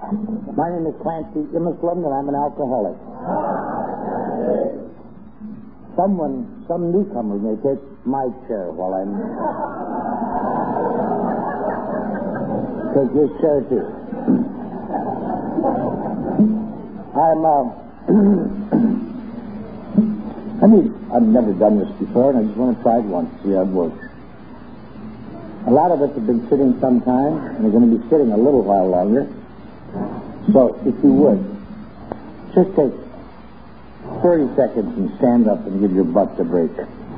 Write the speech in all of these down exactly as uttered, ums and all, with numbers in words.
My name is Clancy Imisland, and I'm an alcoholic. Someone, some newcomer may take my chair while I'm... Take this chair, too. I'm, uh... I mean, I've never done this before, and I just want to try it once, see how it works. A lot of us have been sitting some time, and we're going to be sitting a little while longer. So, if you would, just take thirty seconds and stand up and give your butts a break.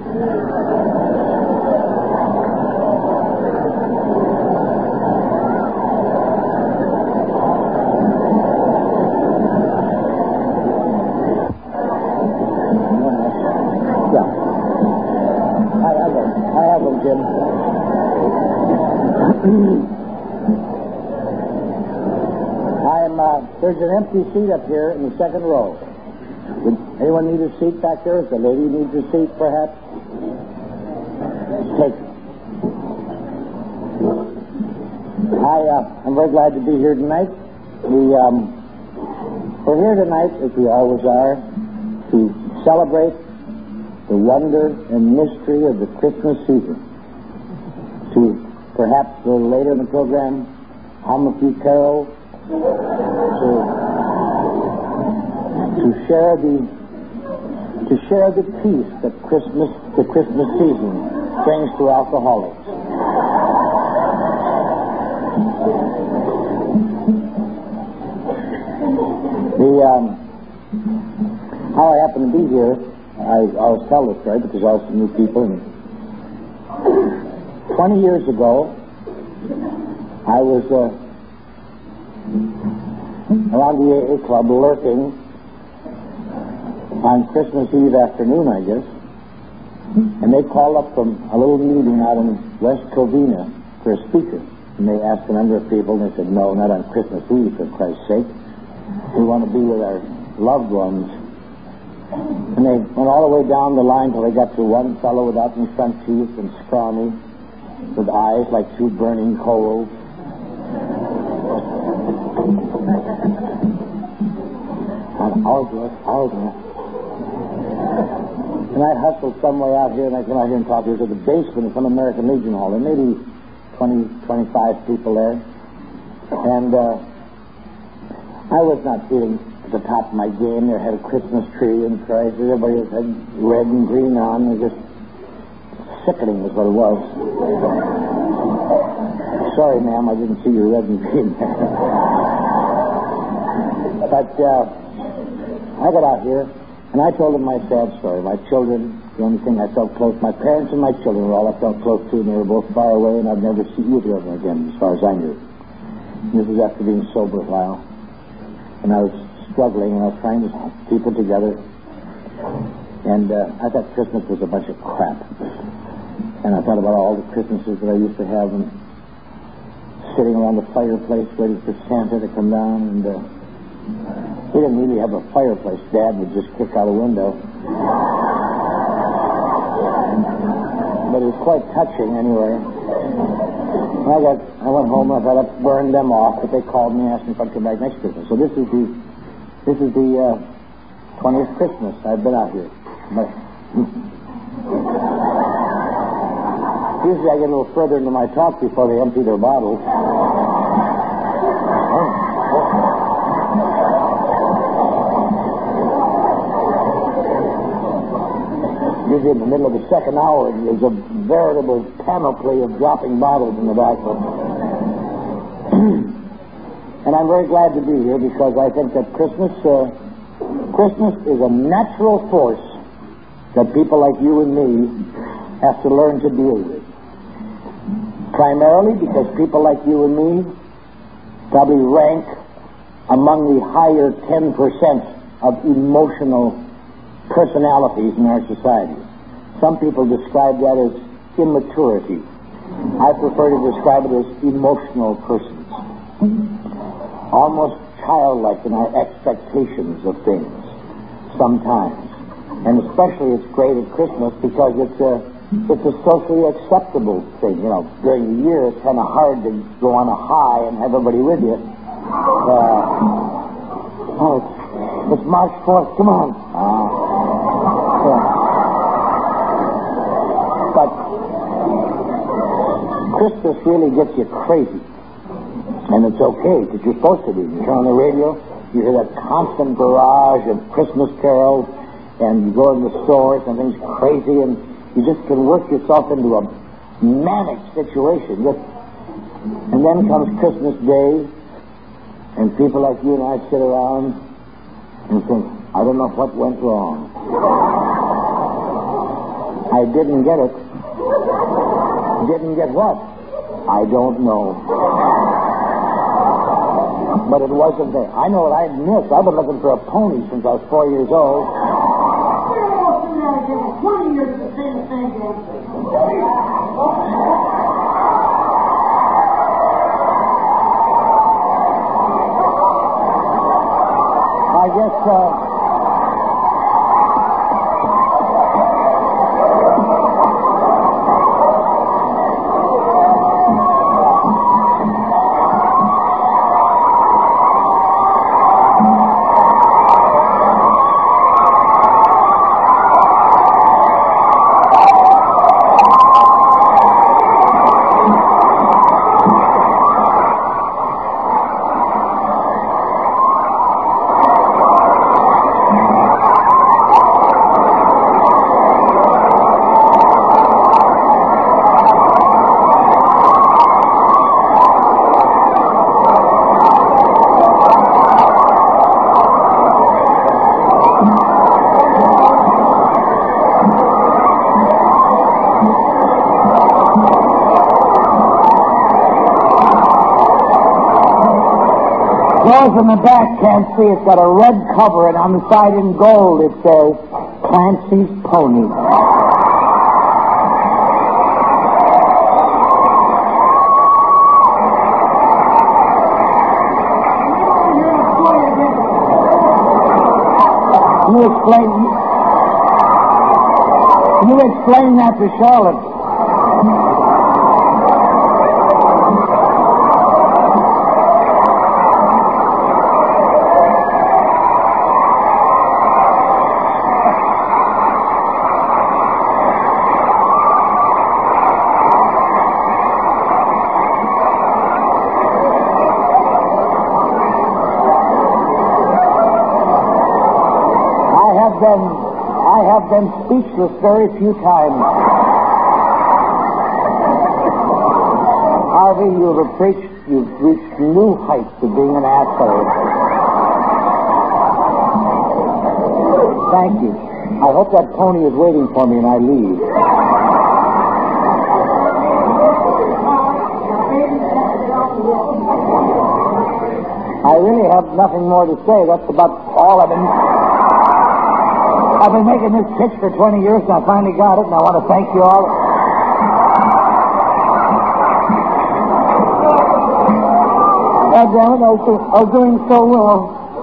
Yeah. I have them. I have them, Jim. I'm, uh, there's an empty seat up here in the second row. Would anyone need a seat back there? If the lady needs a seat, perhaps? Take it. I, uh, I'm very glad to be here tonight. We, um, we're here tonight, as we always are, to celebrate the wonder and mystery of the Christmas season. To, perhaps a little later in the program, hum a few carols, to, to share the to share the peace that Christmas the Christmas season brings to alcoholics. The um, how I happen to be here, I always tell this story because I also knew people. And Twenty years ago, I was. Uh, around the A A Club lurking on Christmas Eve afternoon, I guess, and they called up from a little meeting out in West Covina for a speaker, and they asked a number of people, and they said, no, not on Christmas Eve, for Christ's sake. We want to be with our loved ones. And they went all the way down the line till they got to one fellow without any front teeth and scrawny, with eyes like two burning coals. I'll do it. I'll do it. And I hustled somewhere out here, and I came out here and talked to you. It was at the basement of some American Legion Hall. There may be twenty, twenty-five people there. And uh, I was not feeling at the top of my game. They had a Christmas tree and Christ. Everybody had red and green on. It was just sickening is what it was. Sorry, ma'am, I didn't see your red and green. But uh, I got out here, and I told them my sad story. My children, the only thing I felt close, my parents and my children were all I felt close to, and they were both far away, and I'd never see either of them again, as far as I knew. And this was after being sober a while. And I was struggling, and I was trying to keep it together. And uh, I thought Christmas was a bunch of crap. And I thought about all the Christmases that I used to have, and sitting around the fireplace waiting for Santa to come down, and uh, we didn't really have a fireplace. Dad would just kick out a window. But it was quite touching anyway. And I got, I went home and I thought I'd burn them off, but they called me and asked me if I'd come back next Christmas. So this is the, this is the uh, twentieth Christmas I've been out here. But usually I get a little further into my talk before they empty their bottles. Usually in the middle of the second hour, there's a veritable panoply of dropping bottles in the back. And I'm very glad to be here because I think that Christmas, uh, Christmas is a natural force that people like you and me have to learn to deal with. Primarily because people like you and me probably rank among the higher ten percent of emotional personalities in our society. Some people describe that as immaturity. I prefer to describe it as emotional persons. Almost childlike in our expectations of things sometimes. And especially it's great at Christmas because it's a, it's a socially acceptable thing. You know, during the year it's kind of hard to go on a high and have everybody with you. Uh, March fourth. Come on. Uh, yeah. But Christmas really gets you crazy. And it's okay, because you're supposed to be. You turn on the radio, you hear that constant barrage of Christmas carols, and you go in the stores, and things crazy, and you just can work yourself into a manic situation. Just, and then comes Christmas Day, and people like you and I sit around and think, I don't know what went wrong. I didn't get it. Didn't get what? I don't know. But it wasn't there. I know what I missed. I've been looking for a pony since I was four years old. twenty years of the same thing. I guess, uh... Those in the back can't see. It's got a red cover, and on the side in gold it says, Clancy's Pony. You explain... You explain that to Charlotte. Been, I have been speechless very few times. Harvey, you've reached, you've reached new heights of being an asshole. Thank you. I hope that pony is waiting for me and I leave. I really have nothing more to say. That's about all I've been... I've been making this pitch for twenty years, and I finally got it, and I want to thank you all. God damn it, I was, I was doing so well.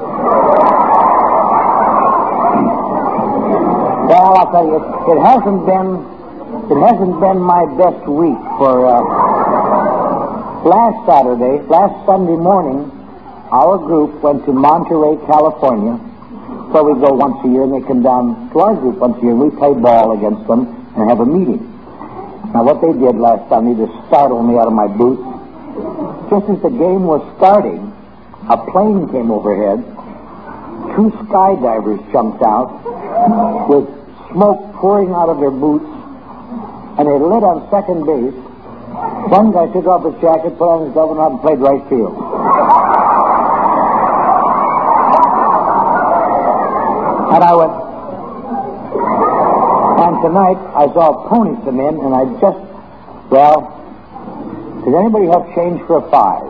Well, I'll tell you, it, it hasn't been, it hasn't been my best week for, uh, last Saturday, last Sunday morning, our group went to Monterey, California. So we go once a year, and they come down to our group once a year. We play ball against them and have a meeting. Now, what they did last Sunday to startle me out of my boots, just as the game was starting, a plane came overhead. Two skydivers jumped out with smoke pouring out of their boots, and they lit on second base. One guy took off his jacket, put on his glove, and played right field. And I went, and tonight I saw a pony come in, and I just, well, does anybody have change for a five?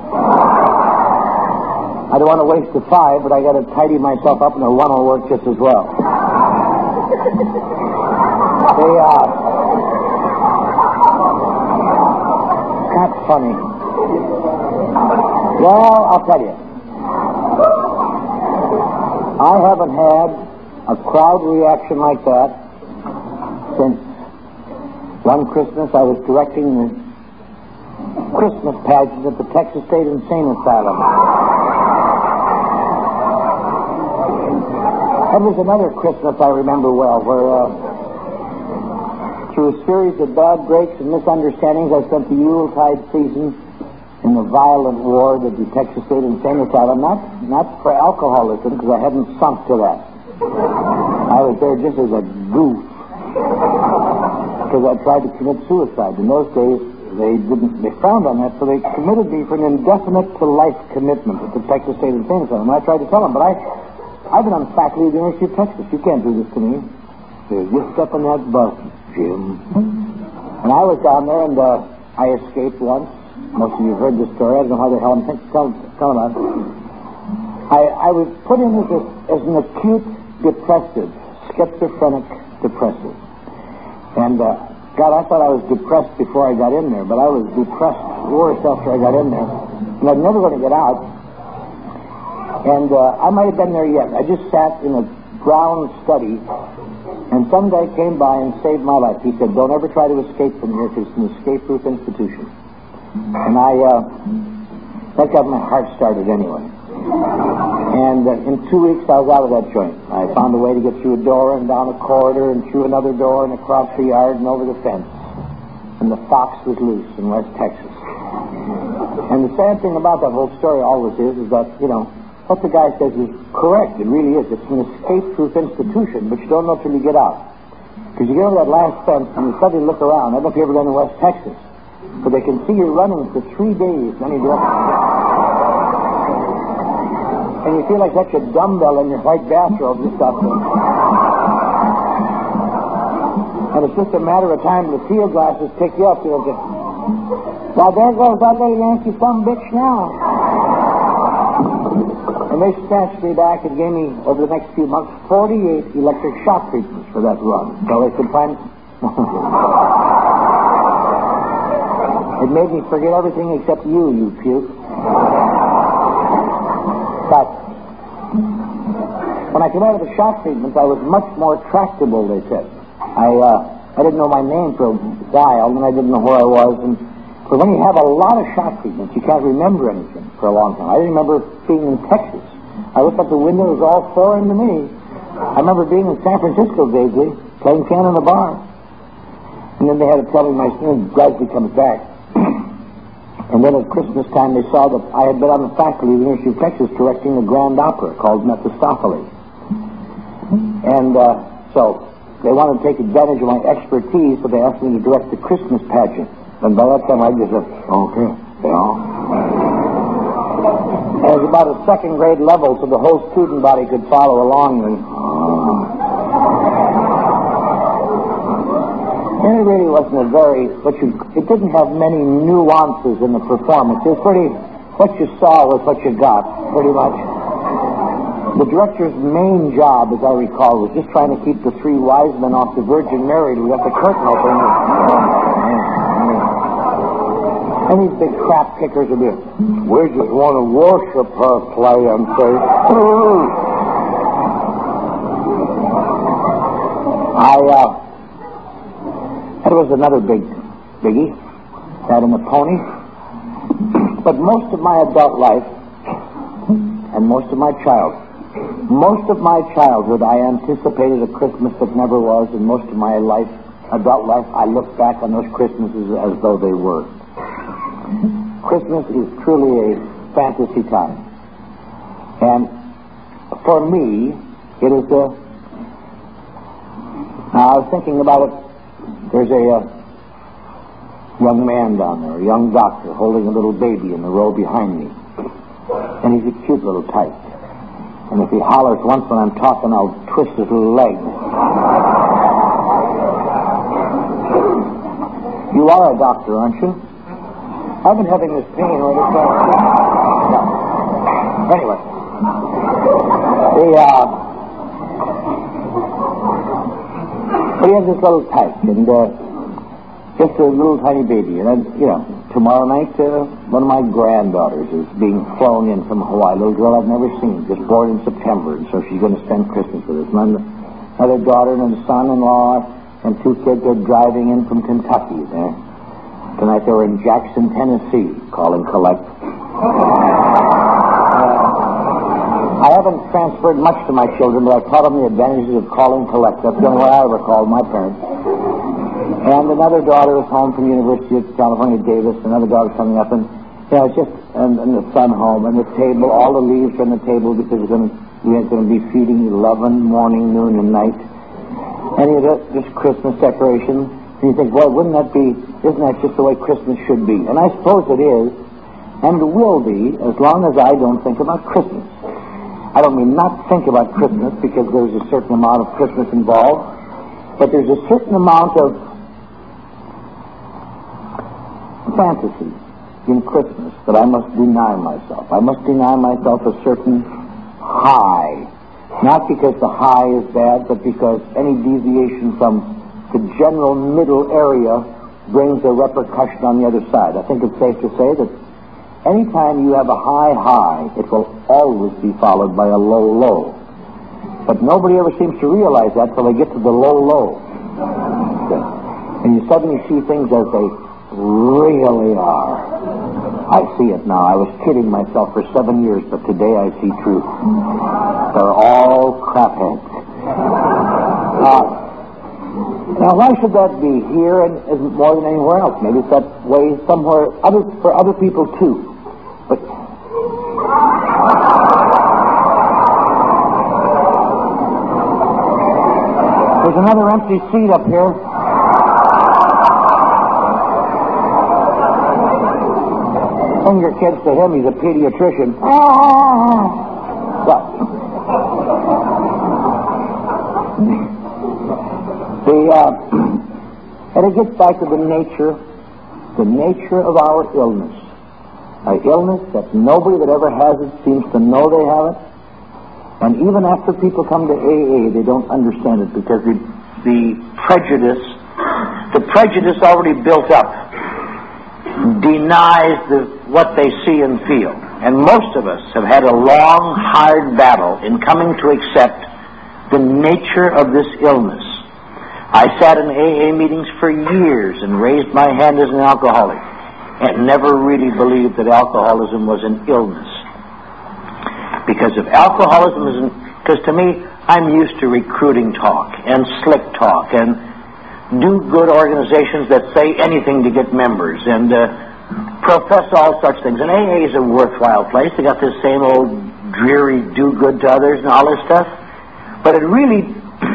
I don't want to waste a five, but I got to tidy myself up, and a one will work just as well. They, uh, that's funny. Well, I'll tell you. I haven't had a crowd reaction like that since one Christmas I was directing the Christmas pageant at the Texas State Insane Asylum. That was another Christmas I remember well, where uh, through a series of bad breaks and misunderstandings, I spent the Yuletide season in the violent ward at the Texas State Insane Asylum, not, not for alcoholism, because I hadn't sunk to that. I was there just as a goof, because I tried to commit suicide. In those days, they didn't, they frowned on that, so they committed me for an indefinite to life commitment at the Texas State Insane Asylum. And I tried to tell them, but I, I've been on faculty at the University of Texas. You can't do this to me. There's just step on that bus, Jim. And I was down there, and uh, I escaped once. Most of you have heard this story. I don't know how the hell I'm telling about it. I, I was put in as, a, as an acute depressive, schizophrenic depressive. And, uh, God, I thought I was depressed before I got in there, but I was depressed worse after I got in there. And I'm never going to get out. And uh, I might have been there yet. I just sat in a brown study, and some guy came by and saved my life. He said, don't ever try to escape from here, because it's an escape-proof institution. And I, uh, that got my heart started anyway. And uh, in two weeks, I was out of that joint. I found a way to get through a door and down a corridor and through another door and across the yard and over the fence. And the fox was loose in West Texas. And the sad thing about that whole story always is, is that, you know, what the guy says is correct. It really is. It's an escape-proof institution, but you don't know till you get out. Because you get over that last fence and you suddenly look around. I don't know if you've ever been in West Texas, but they can see you running for three days in any direction. And you feel like such a dumbbell in your white bathrobe and stuff. And it's just a matter of time the field glasses pick you up. You'll just, well, there goes that little Yankee some bitch now. And they snatched me back and gave me, over the next few months, forty-eight electric shock treatments for that run. So they could find... It made me forget everything except you, you puke. But when I came out of the shock treatments, I was much more tractable, they said. I uh, I didn't know my name for a while, and I didn't know where I was. And but when you have a lot of shock treatments, you can't remember anything for a long time. I didn't remember being in Texas. I looked up the window, it was all foreign to me. I remember being in San Francisco vaguely, playing piano in a bar. And then they had to tell me my son gradually comes back. And then at Christmas time, they saw that I had been on the faculty of the University of Texas directing a grand opera called Mephistopheles. And uh, so they wanted to take advantage of my expertise, so they asked me to direct the Christmas pageant. And by that time, I just said, okay, you know. And it was about a second grade level, so the whole student body could follow along. And, and it really wasn't a very, what you, it didn't have many nuances in the performance. It was pretty, what you saw was what you got, pretty much. The director's main job, as I recall, was just trying to keep the three wise men off the Virgin Mary to let the curtain open. And these big crap kickers would be, we just want to worship her play and say, I, uh, that was another big biggie, that and the pony. But most of my adult life, and most of my child, most of my childhood, I anticipated a Christmas that never was, and most of my life, adult life, I look back on those Christmases as though they were. Christmas is truly a fantasy time. And for me, it is a... Now, I was thinking about it. There's a uh, young man down there, a young doctor, holding a little baby in the row behind me. And he's a cute little tyke. And if he hollers once when I'm talking, I'll twist his little leg. You are a doctor, aren't you? I've been having this pain right across. No. Anyway. The, uh... But he has this little tyke, and, uh... just a little tiny baby. And, then, you know, tomorrow night, uh, one of my granddaughters is being flown in from Hawaii. A little girl I've never seen, just born in September, and so she's going to spend Christmas with us. And another daughter and a son-in-law and two kids are driving in from Kentucky. There. Tonight they were in Jackson, Tennessee, calling collect. Uh, I I haven't transferred much to my children, but I've taught them the advantages of call and collect. That's the only way I ever called my parents. And another daughter is home from the University of California, Davis. Another daughter coming up, and you know, it's just and, and the son home, and the table. All the leaves are on the table because we're going to, we're going to be feeding eleven morning, noon, and night. And you know, just Christmas decorations. And you think, well, wouldn't that be? Isn't that just the way Christmas should be? And I suppose it is, and it will be, as long as I don't think about Christmas. I don't mean not think about Christmas because there's a certain amount of Christmas involved, but there's a certain amount of fantasy in Christmas that I must deny myself. I must deny myself a certain high. Not because the high is bad, but because any deviation from the general middle area brings a repercussion on the other side. I think it's safe to say that anytime you have a high high, it will always be followed by a low low. But nobody ever seems to realize that till they get to the low low. And you suddenly see things as they really are. I see it now. I was kidding myself for seven years, but today I see truth. They're all crapheads. Uh, now, why should that be here and isn't more than anywhere else? Maybe it's that way somewhere other for other people too. But there's another empty seat up here. Send your kids to him. He's a pediatrician. Well, the uh, and it gets back to the nature, the nature of our illness. An illness that nobody that ever has it seems to know they have it. And even after people come to A A, they don't understand it because the, the prejudice, the prejudice already built up denies the, what they see and feel. And most of us have had a long, hard battle in coming to accept the nature of this illness. I sat in A A meetings for years and raised my hand as an alcoholic and never really believed that alcoholism was an illness. Because if alcoholism isn't, because to me, I'm used to recruiting talk and slick talk and do-good organizations that say anything to get members and uh, profess all such things. And A A is a worthwhile place. They got this same old dreary do-good to others and all this stuff. But it really,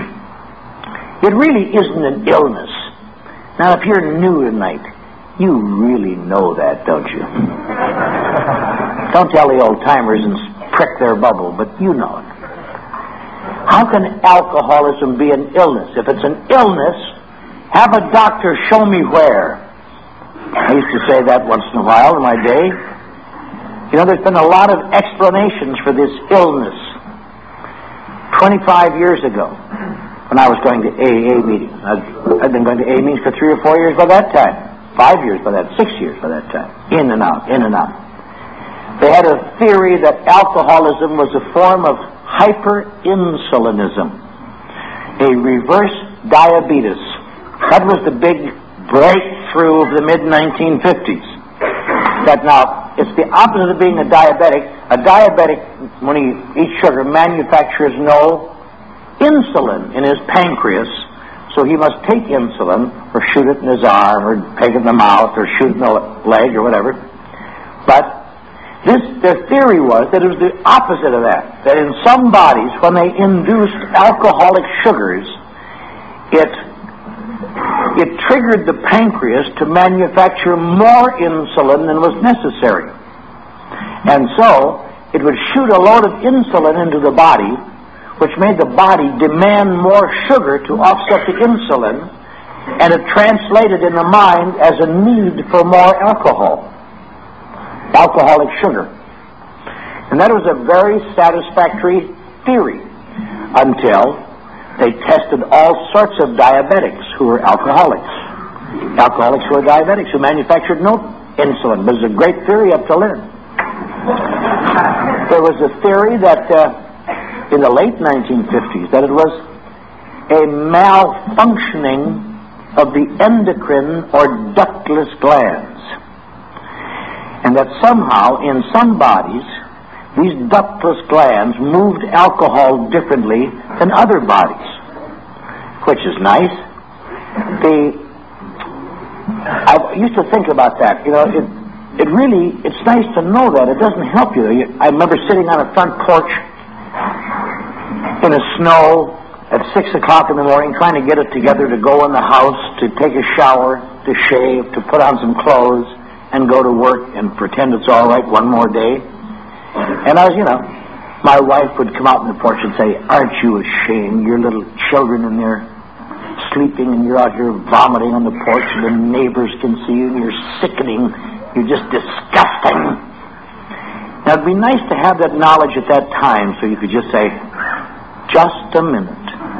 it really isn't an illness. Now, if you're new tonight, you really know that, don't you? Don't tell the old-timers and prick their bubble, but you know it. How can alcoholism be an illness? If it's an illness, have a doctor show me where. I used to say that once in a while in my day. You know, there's been a lot of explanations for this illness. twenty-five years ago, when I was going to A A meetings, I'd, I'd been going to A A meetings for three or four years by that time. Five years by that, six years by that time. In and out, in and out. They had a theory that alcoholism was a form of hyperinsulinism, a reverse diabetes. That was the big breakthrough of the mid nineteen fifties. That now, it's the opposite of being a diabetic. A diabetic, when he eats sugar, manufactures no insulin in his pancreas, so he must take insulin or shoot it in his arm or take it in the mouth or shoot it in the leg or whatever. But this, their theory was that it was the opposite of that, that in some bodies, when they induced alcoholic sugars, it it triggered the pancreas to manufacture more insulin than was necessary. And so, it would shoot a load of insulin into the body, which made the body demand more sugar to offset the insulin, and it translated in the mind as a need for more alcohol, alcoholic sugar. And that was a very satisfactory theory until they tested all sorts of diabetics who were alcoholics. Alcoholics who were diabetics, who manufactured no insulin. But it was a great theory up till then. There was a theory that uh, in the late nineteen fifties, that it was a malfunctioning of the endocrine or ductless glands. And that somehow, in some bodies, these ductless glands moved alcohol differently than other bodies, which is nice. The I used to think about that. You know, it it really it's nice to know that. It doesn't help you. I remember sitting on a front porch in the snow at six o'clock in the morning, trying to get it together to go in the house, to take a shower, to shave, to put on some clothes, and go to work and pretend it's all right one more day. And I was, you know, my wife would come out on the porch and say, "Aren't you ashamed? Your little children in there sleeping, and you're out here vomiting on the porch, and the neighbors can see you, and you're sickening. You're just disgusting." Now, it'd be nice to have that knowledge at that time, so you could just say, "Just a minute.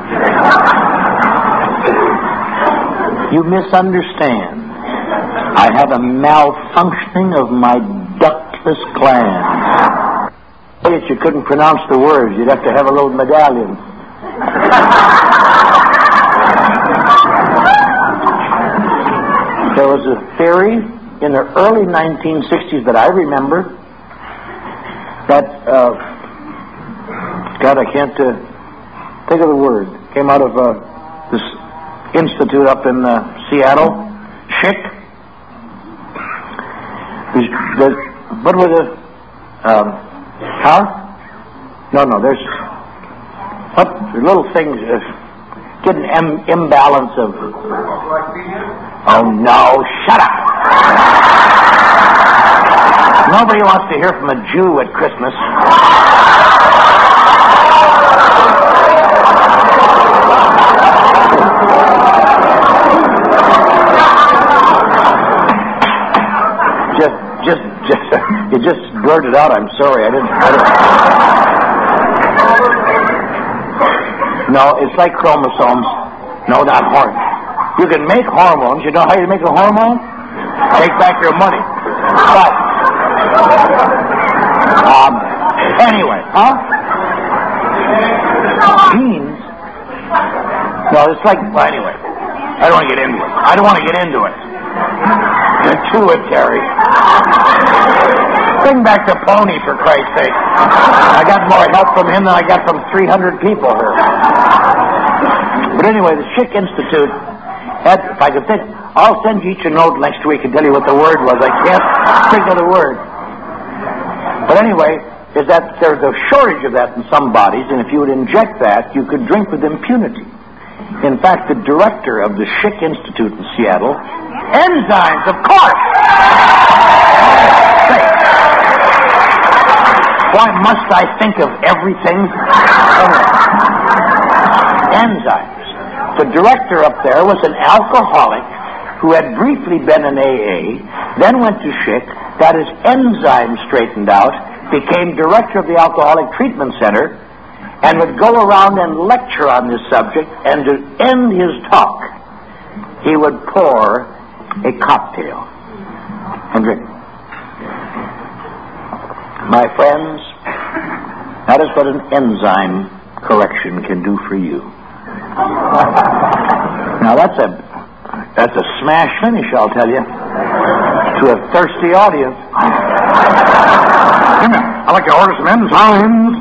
You misunderstand. I have a malfunctioning of my ductless glands." If you couldn't pronounce the words, you'd have to have a little medallion. There was a theory in the early nineteen sixties that I remember that, uh, God, I can't uh, think of the word, came out of uh, this institute up in uh, Seattle, Schick. The, what were the, um, huh? No, no, there's, what, the little things, uh, get an im- imbalance of, oh no, shut up! Nobody wants to hear from a Jew at Christmas. Just, just, just, you just blurted out, "I'm sorry, I didn't, I didn't. No, it's like chromosomes. No, not hormones. You can make hormones. You know how you make a hormone? Take back your money. But, um, anyway, huh? Genes? No, it's like, well, anyway, I don't want to get into it. I don't want to get into it. You're to it, Terry. Bring back the pony, for Christ's sake. I got more help from him than I got from three hundred people here. But anyway, the Schick Institute had, if I could think, I'll send you each a note next week and tell you what the word was. I can't think of the word. But anyway, is that there's a shortage of that in some bodies, and if you would inject that, you could drink with impunity. In fact, the director of the Schick Institute in Seattle, enzymes, of course! Why must I think of everything? Enzymes. The director up there was an alcoholic who had briefly been in A A, then went to Schick, got his enzymes straightened out, became director of the Alcoholic Treatment Center, and would go around and lecture on this subject, and to end his talk, he would pour a cocktail and drink. My friends, that is what an enzyme correction can do for you. Now that's a that's a smash finish, I'll tell you, to a thirsty audience. I'd like to order some enzymes.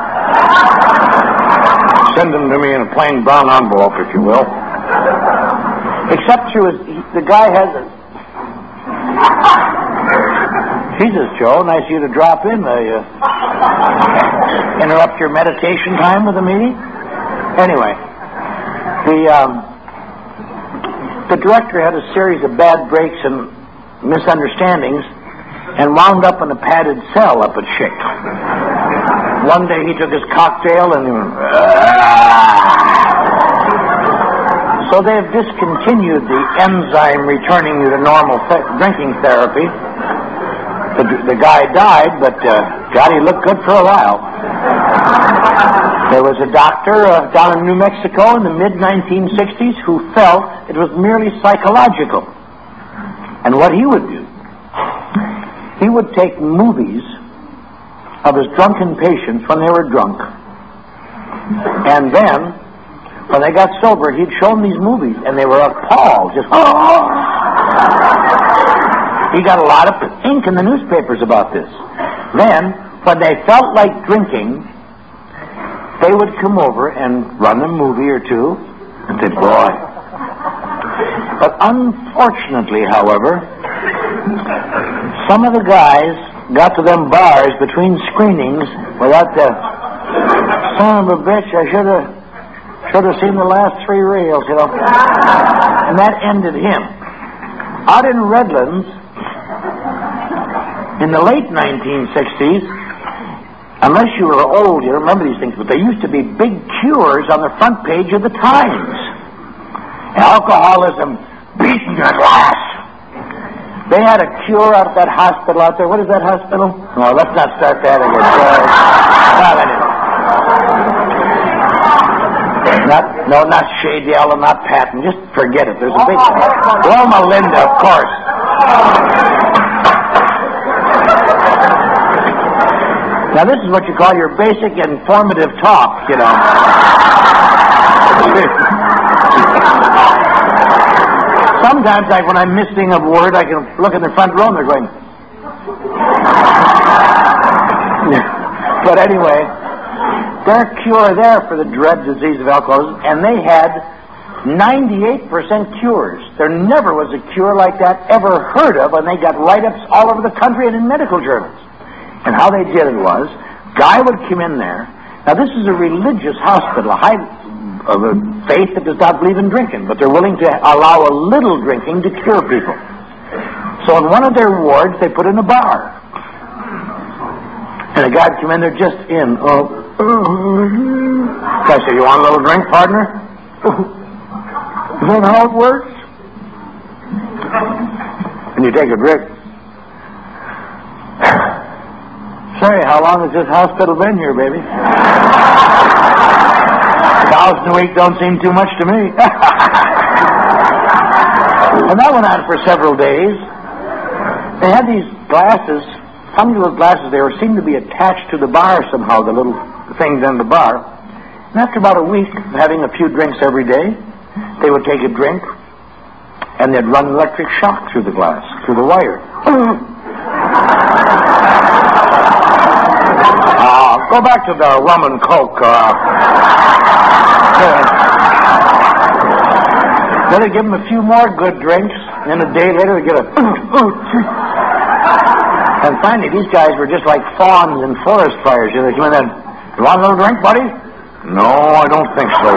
Send them to me in a plain brown envelope, if you will. Except you, the guy has a... Jesus, Joe, nice of you to drop in. Uh, interrupt your meditation time with a meeting? Anyway, the um, the director had a series of bad breaks and misunderstandings and wound up in a padded cell up at Schick. One day he took his cocktail and he went, Aah! So they've discontinued the enzyme returning you to normal th- drinking therapy. The, the guy died, but uh, God, he looked good for a while. There was a doctor uh, down in New Mexico in the mid nineteen sixties who felt it was merely psychological. And what he would do, he would take movies of his drunken patients when they were drunk. And then, when they got sober, he'd show them these movies, and they were appalled. Just, oh! He got a lot of ink in the newspapers about this. Then, when they felt like drinking, they would come over and run a movie or two and say, boy. But unfortunately, however, some of the guys got to them bars between screenings without the son of a bitch, I should have should have seen the last three reels, you know. And that ended him. Out in Redlands, in the late nineteen sixties, unless you were old, you remember these things, but there used to be big cures on the front page of the Times. Alcoholism beaten at last. They had a cure out at that hospital out there. What is that hospital? No, let's not start that again. Well, anyway. Not, no, not Shade Yellow, not Patton. Just forget it. There's a big one. Loma Linda, of course. Now, this is what you call your basic informative talk, you know. Sometimes, like when I'm missing a word, I can look in the front row and they're going. But anyway, their cure there for the dread disease of alcoholism, and they had ninety-eight percent cures. There never was a cure like that ever heard of, and they got write-ups all over the country and in medical journals. And how they did it was, guy would come in there. Now, this is a religious hospital, a high of a faith that does not believe in drinking, but they're willing to allow a little drinking to cure people. So in one of their wards, they put in a bar. And a guy would come in there just in. Oh, I say, you want a little drink, partner? Is that how it works? And you take a drink. Say, how long has this hospital been here, baby? A thousand a week don't seem too much to me. And that went on for several days. They had these glasses, some of those glasses, they were seemed to be attached to the bar somehow, the little things in the bar. And after about a week of having a few drinks every day, they would take a drink, and they'd run electric shock through the glass, through the wire. Uh, go back to the rum and coke. Uh, then they give them a few more good drinks, and then a day later they get a... And finally, these guys were just like fawns in forest fires. You know, they come in and, you want a little drink, buddy? No, I don't think so.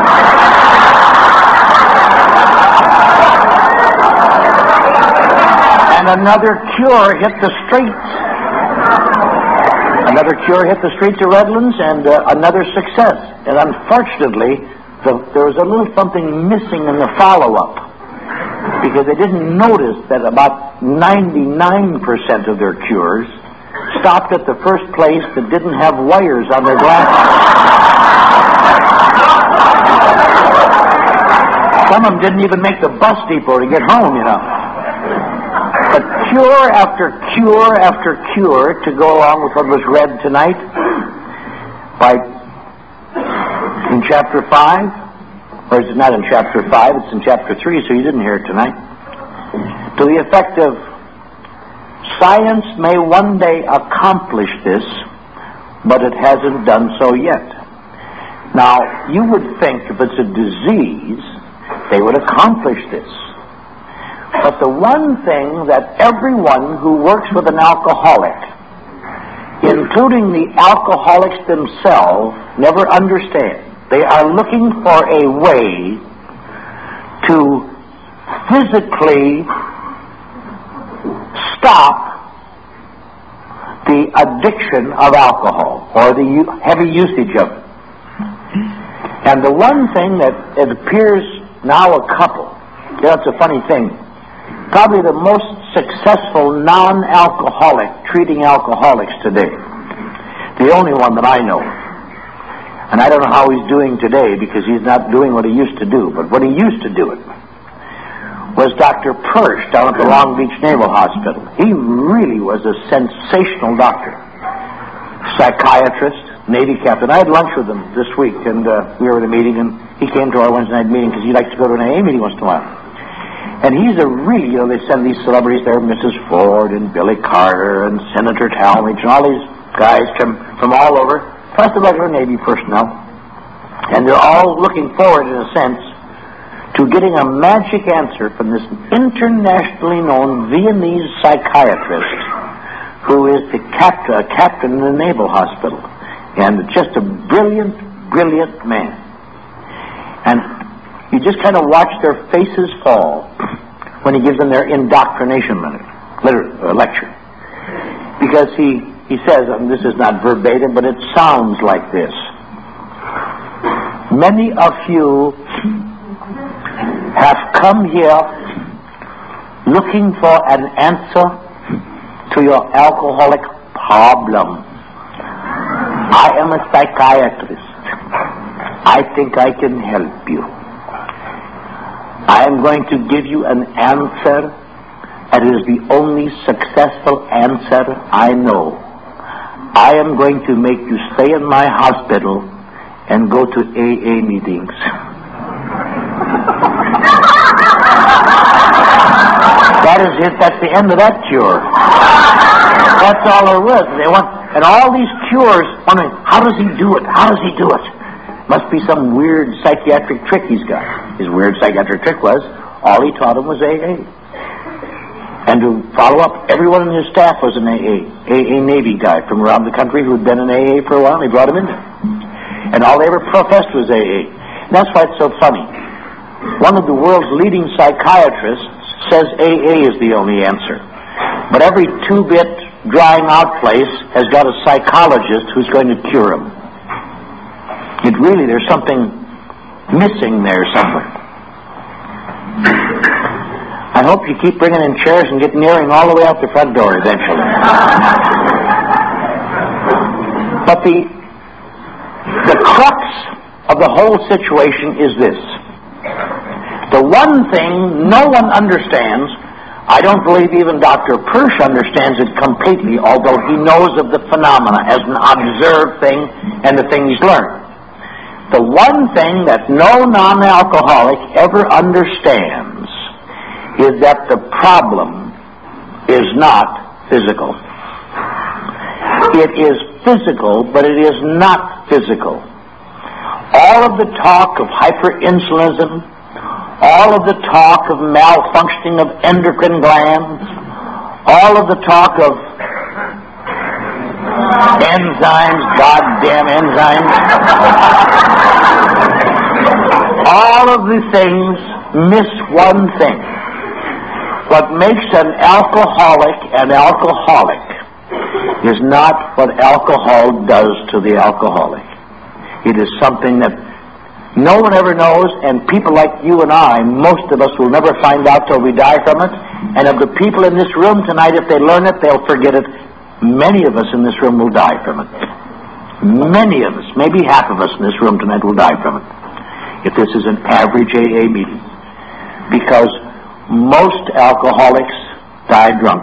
And another cure hit the streets. Another cure hit the streets of Redlands, and uh, another success. And unfortunately, the, there was a little something missing in the follow-up, because they didn't notice that about ninety-nine percent of their cures stopped at the first place that didn't have wires on their glasses. Some of them didn't even make the bus depot to get home, you know. But cure after cure after cure, to go along with what was read tonight by in chapter five, or is it not in chapter five, it's in chapter three, so you didn't hear it tonight, to the effect of, science may one day accomplish this, but it hasn't done so yet. Now, you would think if it's a disease, they would accomplish this. But the one thing that everyone who works with an alcoholic, including the alcoholics themselves, never understand. They are looking for a way to physically stop the addiction of alcohol or the heavy usage of it. And the one thing that it appears now a couple, you know, it's a funny thing, probably the most successful non-alcoholic treating alcoholics today, the only one that I know, and I don't know how he's doing today because he's not doing what he used to do, but when he used to do it was Doctor Persh down at the Long Beach Naval Hospital. He really was a sensational doctor, psychiatrist, Navy captain. I had lunch with him this week, and uh, we were at a meeting, and he came to our Wednesday night meeting because he likes to go to an A A meeting once in a while. And he's a really, you know, they send these celebrities there, Missus Ford and Billy Carter and Senator Talmadge and all these guys from, from all over, plus the regular Navy personnel, and they're all looking forward, in a sense, to getting a magic answer from this internationally known Viennese psychiatrist who is the captain, a captain in the Naval Hospital, and just a brilliant, brilliant man. And you just kind of watch their faces fall when he gives them their indoctrination uh, lecture. Because he, he says, and this is not verbatim, but it sounds like this. Many of you have come here looking for an answer to your alcoholic problem. I am a psychiatrist. I think I can help you. I am going to give you an answer that is the only successful answer I know. I am going to make you stay in my hospital and go to A A meetings. That is it. That's the end of that cure. That's all there was. They want, and all these cures, wondering, how does he do it? How does he do it? Must be some weird psychiatric trick he's got. His weird psychiatric trick was, all he taught him was A A. And to follow up, everyone in his staff was an A A. A A Navy guy from around the country who had been in A A for a while, they brought him in there. And all they ever professed was A A. And that's why it's so funny. One of the world's leading psychiatrists says A A is the only answer. But every two-bit drying out place has got a psychologist who's going to cure him. It really, there's something missing there somewhere. I hope you keep bringing in chairs and get nearing all the way out the front door eventually. But the, the crux of the whole situation is this. The one thing no one understands, I don't believe even Doctor Persh understands it completely, although he knows of the phenomena as an observed thing and the thing he's learned. The one thing that no non-alcoholic ever understands is that the problem is not physical. It is physical, but it is not physical. All of the talk of hyperinsulinism, all of the talk of malfunctioning of endocrine glands, all of the talk of enzymes, goddamn enzymes, all of the things miss one thing. What makes an alcoholic an alcoholic is not what alcohol does to the alcoholic. It is something that no one ever knows, and people like you and I, most of us will never find out till we die from it. And of the people in this room tonight, if they learn it, they'll forget it. Many of us in this room will die from it. Many of us, maybe half of us in this room tonight will die from it, if this is an average A A meeting. Because most alcoholics die drunk.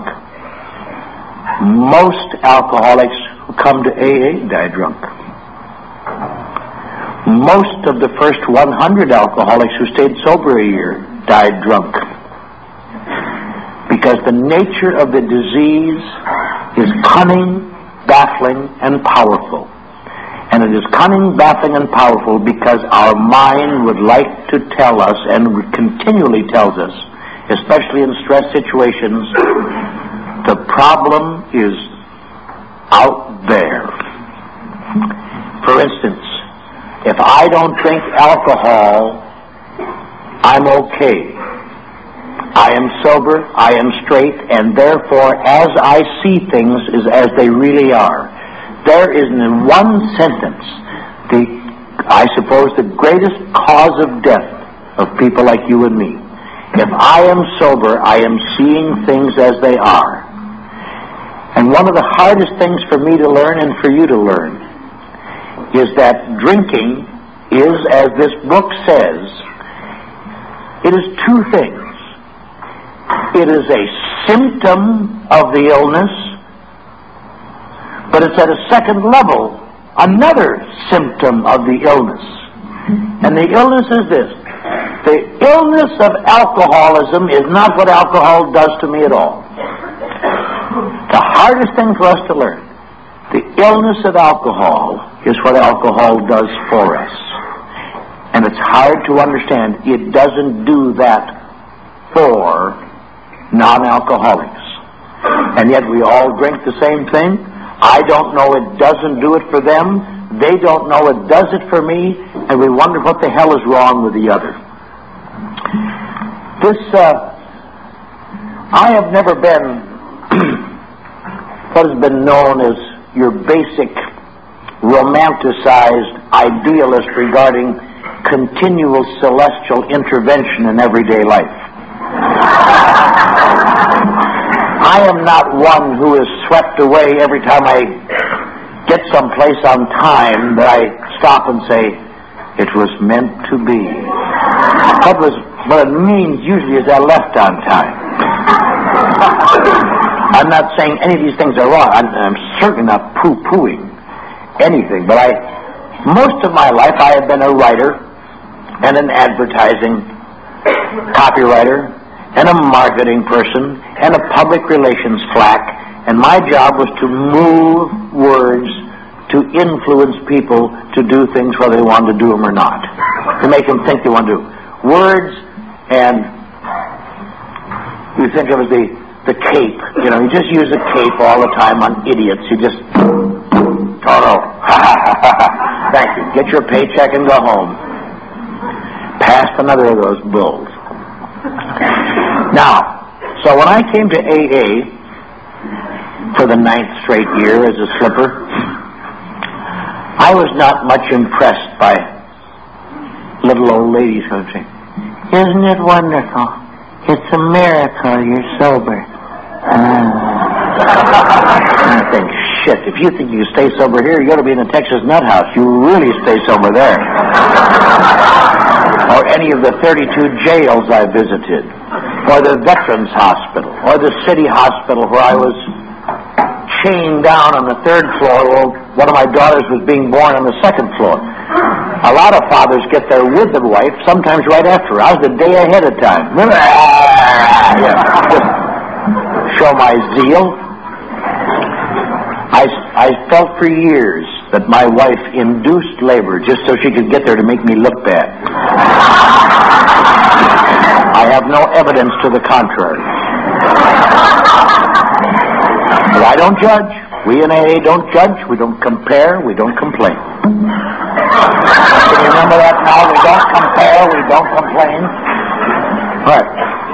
Most alcoholics who come to A A die drunk. Most of the first one hundred alcoholics who stayed sober a year died drunk. Because the nature of the disease is cunning, baffling, and powerful. And it is cunning, baffling, and powerful because our mind would like to tell us, and continually tells us, especially in stress situations, the problem is out there. For instance, if I don't drink alcohol, I'm okay. I am sober, I am straight, and therefore, as I see things is as they really are. There is in one sentence, the, I suppose, the greatest cause of death of people like you and me. If I am sober, I am seeing things as they are. And one of the hardest things for me to learn and for you to learn is that drinking is, as this book says, it is two things. It is a symptom of the illness, but it's at a second level, another symptom of the illness. And the illness is this. The illness of alcoholism is not what alcohol does to me at all. The hardest thing for us to learn. The illness of alcohol is what alcohol does for us. And it's hard to understand. It doesn't do that for non-alcoholics. And yet we all drink the same thing. I don't know it doesn't do it for them. They don't know it does it for me. And we wonder what the hell is wrong with the other. This, uh, I have never been what has been known as your basic romanticized idealist regarding continual celestial intervention in everyday life. I am not one who is swept away every time I get someplace on time that I stop and say, it was meant to be. What, was, what it means usually is I left on time. I'm not saying any of these things are wrong. I'm, I'm certainly not poo-pooing anything, but I, most of my life I have been a writer and an advertising copywriter and a marketing person and a public relations flack, and my job was to move words to influence people to do things whether they wanted to do them or not, to make them think they want to do words. And you think of it as the, the cape, you know, you just use a cape all the time on idiots. You just Toto. Thank you. Get your paycheck and go home. Pass another of those bulls. Now, so when I came to A A for the ninth straight year as a slipper, I was not much impressed by little old ladies who would say, isn't it wonderful? It's a miracle you're sober. I think, shit, if you think you stay sober here, you got to be in the Texas Nut House. You really stay sober there. Or any of the thirty-two jails I visited, or the Veterans Hospital, or the City Hospital where I was chained down on the third floor while one of my daughters was being born on the second floor. A lot of fathers get there with the wife, sometimes right after. I was a day ahead of time. Show my zeal. I, I felt for years that my wife induced labor just so she could get there to make me look bad. I have no evidence to the contrary. But I don't judge. We in A A don't judge. We don't compare. We don't complain. Can you remember that now? We don't compare. We don't complain. Right.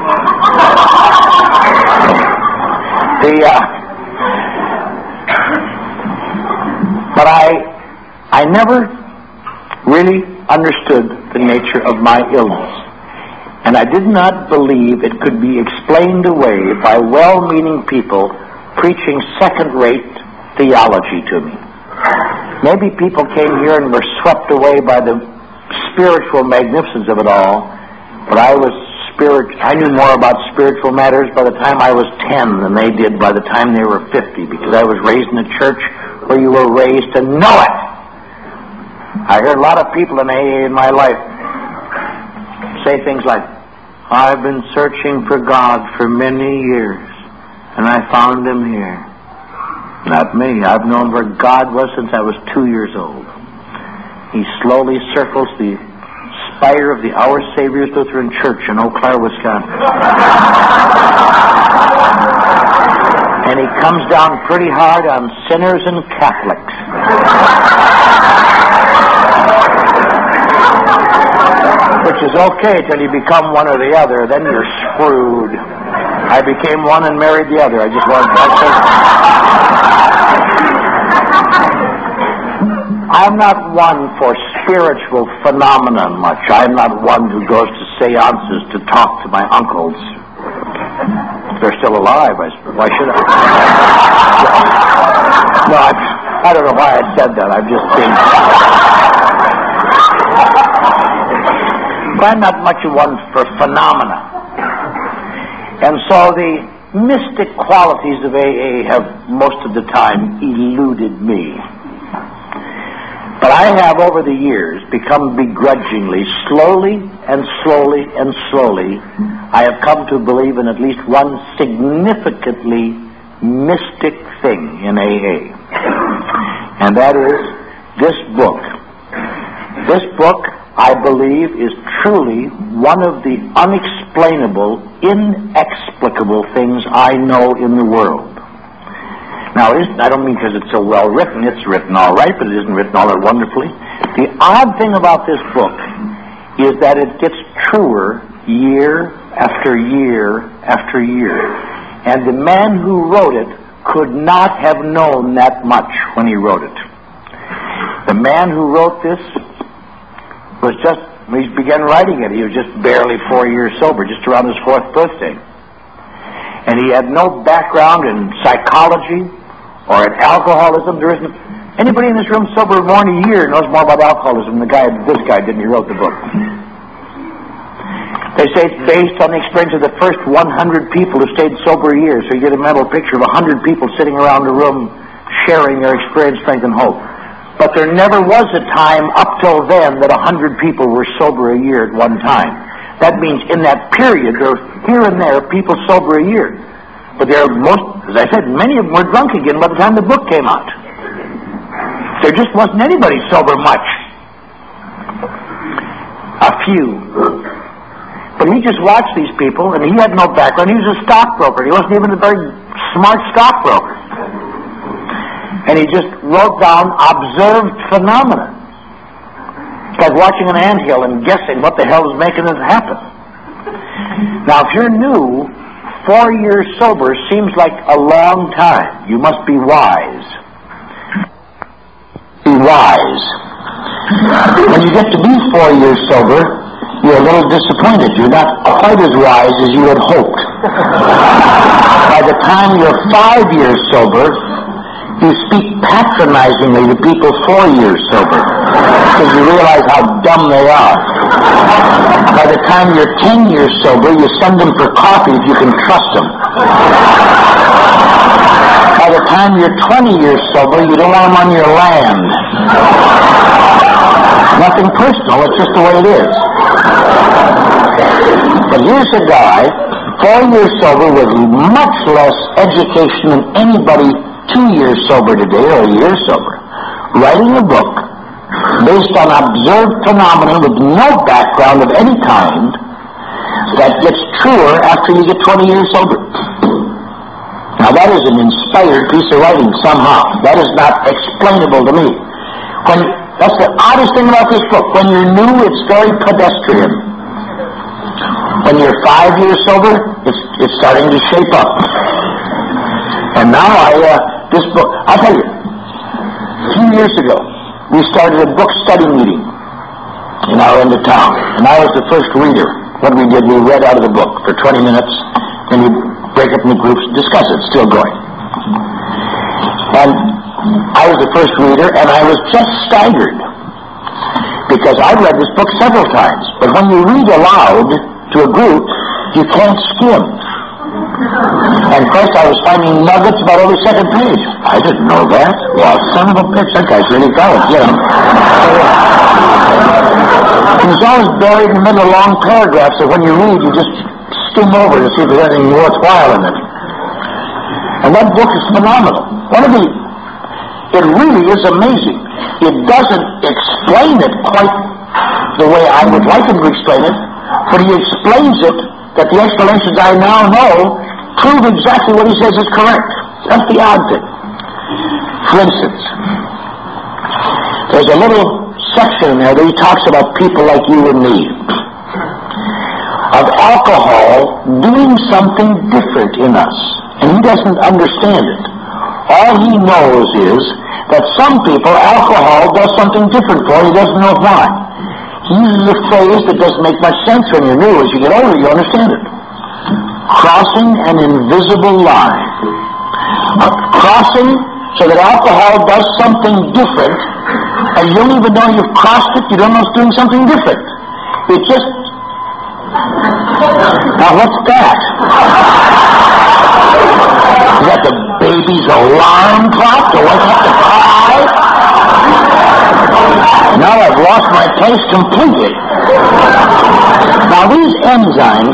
The, uh, but I, I never really understood the nature of my illness. And I did not believe it could be explained away by well-meaning people preaching second-rate theology to me. Maybe people came here and were swept away by the spiritual magnificence of it all, but I was spirit. I knew more about spiritual matters by the time I was ten than they did by the time they were fifty, because I was raised in a church where you were raised to know it. I heard a lot of people in A A in my life say things like, I've been searching for God for many years, and I found him here. Not me. I've known where God was since I was two years old. He slowly circles the spire of the Our Savior's Lutheran Church in Eau Claire, Wisconsin. And he comes down pretty hard on sinners and Catholics. Which is okay till you become one or the other, then you're screwed. I became one and married the other. I just wanted to say. I'm not one for spiritual phenomena much. I'm not one who goes to seances to talk to my uncles. They're still alive, I suppose. Why should I? No, I, I don't know why I said that. I'm just being... But I'm not much of one for phenomena. And so the mystic qualities of A A have most of the time eluded me. But I have, over the years, become begrudgingly, slowly and slowly and slowly, I have come to believe in at least one significantly mystic thing in A A. and that is this book. This book, I believe, is truly one of the unexplainable, inexplicable things I know in the world. Now, it isn't, I don't mean because it's so well written. It's written all right, but it isn't written all that wonderfully. The odd thing about this book is that it gets truer year after year after year. And the man who wrote it could not have known that much when he wrote it. The man who wrote this was just, when he began writing it, he was just barely four years sober, just around his fourth birthday. And he had no background in psychology or in alcoholism. There isn't anybody in this room sober more than a year knows more about alcoholism than the guy, this guy did, and he wrote the book. They say it's based on the experience of the first one hundred people who stayed sober a year, so you get a mental picture of one hundred people sitting around the room sharing their experience, strength, and hope. But there never was a time up till then that one hundred people were sober a year at one time. That means in that period, there were here and there people sober a year. But there are most, as I said, many of them were drunk again by the time the book came out. There just wasn't anybody sober much. A few. But he just watched these people, and he had no background. He was a stockbroker. He wasn't even a very smart stockbroker. And he just wrote down observed phenomena. It's like watching an anthill and guessing what the hell is making it happen. Now, if you're new, four years sober seems like a long time. You must be wise. Be wise. When you get to be four years sober, you're a little disappointed. You're not quite as wise as you had hoped. By the time you're five years sober, you speak patronizingly to people four years sober because you realize how dumb they are. By the time you're ten years sober, you send them for coffee if you can trust them. By the time you're twenty years sober, you don't want them on your land. Nothing personal, it's just the way it is. But here's a guy, four years sober, with much less education than anybody two years sober today or a year sober, writing a book based on observed phenomena with no background of any kind that gets truer after you get twenty years sober. Now that is an inspired piece of writing somehow. That is not explainable to me. When, that's the oddest thing about this book. When you're new, it's very pedestrian. When you're five years sober, it's, it's starting to shape up. And now I, uh, this book, I'll tell you, a few years ago, we started a book study meeting in our end of town, and I was the first reader. What we did, we read out of the book for twenty minutes, then we break up in the groups and discuss it. It's still going. And I was the first reader, and I was just staggered, because I've read this book several times, but when you read aloud to a group, you can't skim. And first I was finding nuggets about every second page. I didn't know that. Well, son of a bitch, that guy's really got it, you know. It was always buried in the middle of long paragraphs that when you read, you just skim over to see if there's anything worthwhile in it. And that book is phenomenal. One of the, it really is amazing. It doesn't explain it quite the way I would like him to explain it, but he explains it that the explanations I now know prove exactly what he says is correct. That's the odd thing. For instance, there's a little section in there that he talks about people like you and me, of alcohol doing something different in us, and he doesn't understand it. All he knows is that some people, alcohol does something different for, he doesn't know why. He uses a phrase that doesn't make much sense when you're new. As you get older, you understand it. Crossing an invisible line. Uh, crossing so that alcohol does something different, and you don't even know you've crossed it, you don't know it's doing something different. It just... Now what's that? Is that the baby's alarm clock to wake up the cry? Now I've lost my place completely. Now these enzymes,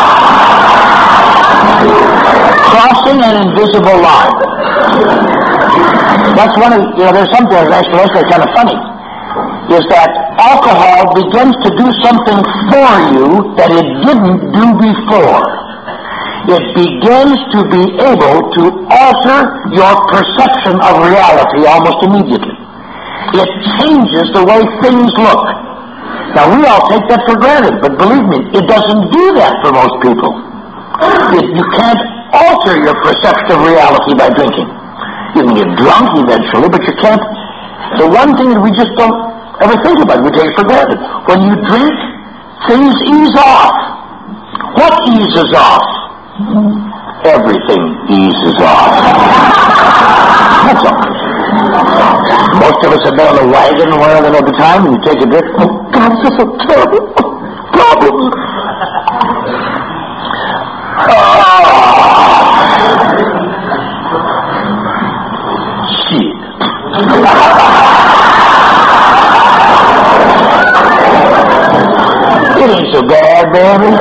crossing an invisible line. That's one of, you know, there's something that's actually kind of funny, is that alcohol begins to do something for you that it didn't do before. It begins to be able to alter your perception of reality almost immediately. It changes the way things look. Now, we all take that for granted, but believe me, it doesn't do that for most people. It, you can't alter your perception of reality by drinking. You can get drunk eventually, but you can't. The one thing that we just don't ever think about, we take for granted. When you drink, things ease off. What eases off? Everything eases off. That's all. Most of us have been on a wagon one of them at a time, and you take a drink. Oh, God, this is a terrible problem. Oh. Shit. It ain't so bad, baby.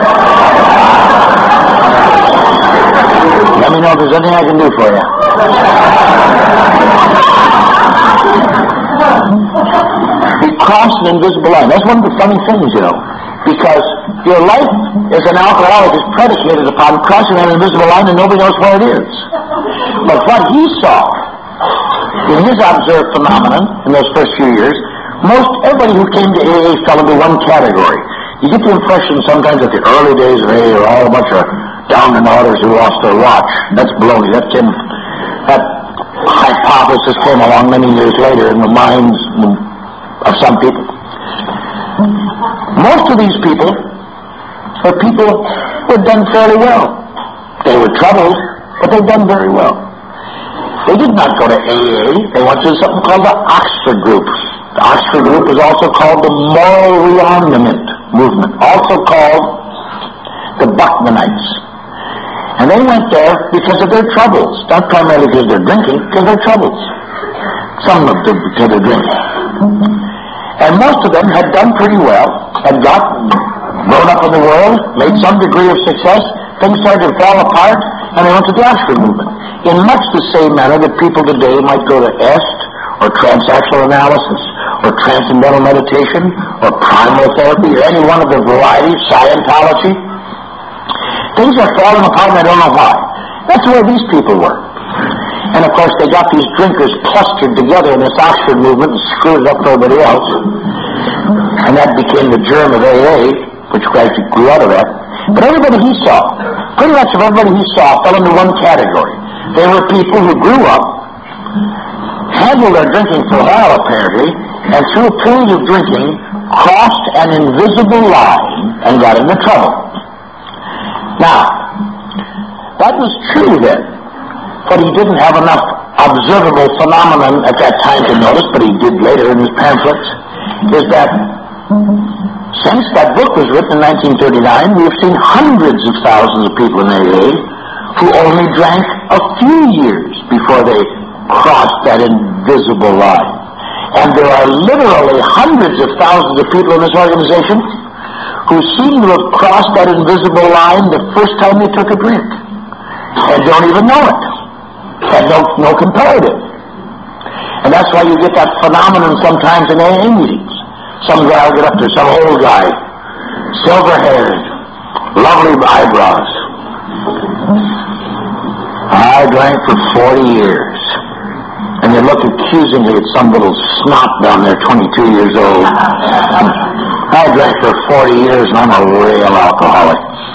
Let me know if there's anything I can do for you. We cross an invisible line. That's one of the funny things, you know, because your life as an alcoholic is predicated upon crossing an invisible line and nobody knows where it is. But what he saw in his observed phenomenon in those first few years, most everybody who came to A A fell into one category. You get the impression sometimes that the early days of A A are all a bunch of down and outers who lost their watch. That's baloney. That came, that hypothesis came along many years later in the minds of some people. Most of these people were people who had done fairly well. They were troubled, but they'd done very well. They did not go to A A. They went to something called the Oxford Group. The Oxford Group is also called the Moral Rearmament Movement, also called the Buckmanites. And they went there because of their troubles, not primarily because they're drinking, because of their troubles. Some of them because they're drinking. And most of them had done pretty well, had gotten grown up in the world, made some degree of success. Things started to fall apart, and they went to the Oxford movement. In much the same manner that people today might go to E S T, or transactional analysis, or transcendental meditation, or primal therapy, or any one of the varieties, Scientology. Things are falling apart, and I don't know why. That's the way these people were. And of course, they got these drinkers clustered together in this Oxford movement and screwed it up for everybody else. And that became the germ of A A, which gradually grew out of that. But everybody he saw, pretty much of everybody he saw, fell into one category. They were people who grew up, handled their drinking for a while apparently, and through a period of drinking, crossed an invisible line and got into trouble. Now, that was true then, but he didn't have enough observable phenomenon at that time to notice, but he did later in his pamphlets, is that since that book was written in nineteen thirty-nine, we have seen hundreds of thousands of people in A A who only drank a few years before they crossed that invisible line. And there are literally hundreds of thousands of people in this organization who seem to have crossed that invisible line the first time they took a drink and don't even know it, and no, no comparative. And that's why you get that phenomenon sometimes in A A meetings. Some guy will get up there, some old guy, silver-haired, lovely eyebrows. I drank for forty years. And you look accusingly at some little snot down there, twenty-two years old. I drank for forty years and I'm a real alcoholic.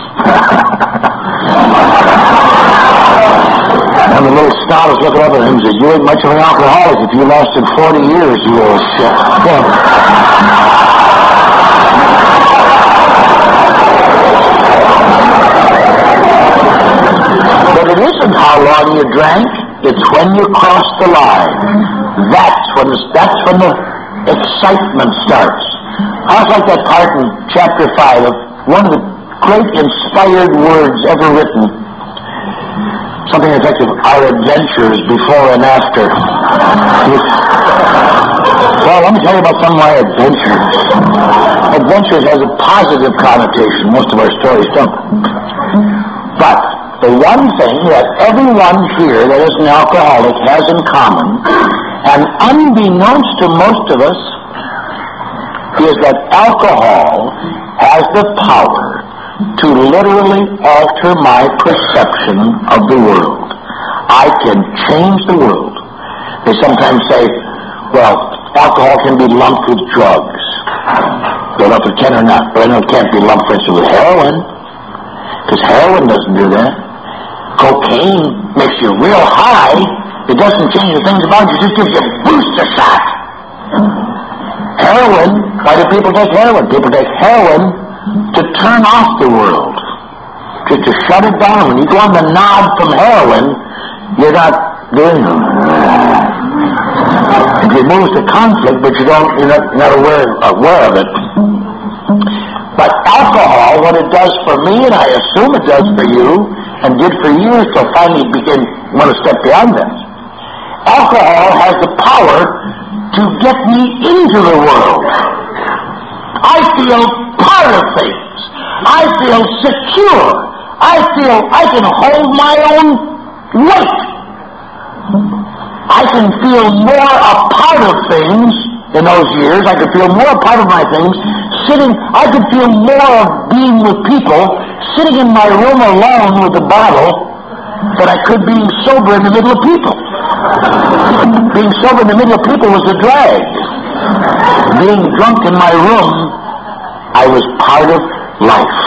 And the little snot is looking up at him and says, you ain't much of an alcoholic if you lasted forty years, you old shit. But it isn't how long you drank. It's when you cross the line. That's when the, that's when the excitement starts. I was like that part in chapter five of one of the great inspired words ever written. Something effective, our adventures before and after. Well, let me tell you about some of my adventures. Adventures has a positive connotation. Most of our stories don't. But the one thing that everyone here that is an alcoholic has in common, and unbeknownst to most of us, is that alcohol has the power to literally alter my perception of the world. I can change the world. They sometimes say, well, alcohol can be lumped with drugs. I don't know if it can or not, but I know it can't be lumped, for instance, with heroin, because heroin doesn't do that. Cocaine makes you real high. It doesn't change the things about you. It just gives you a booster shot. Heroin, why do people take heroin? People take heroin to turn off the world, just to shut it down. When you go on the knob from heroin, you're not doing it. It removes the conflict, but you don't, you're not, not aware, aware of it. But alcohol, what it does for me, and I assume it does for you, and did for years till finally begin want to step beyond that. Alcohol has the power to get me into the world. I feel part of things. I feel secure. I feel I can hold my own weight. I can feel more a part of things in those years. I could feel more a part of my things sitting. I could feel more of being with people sitting in my room alone with a bottle than I could being sober in the middle of people. Being sober in the middle of people was a drag. Being drunk in my room, I was part of life.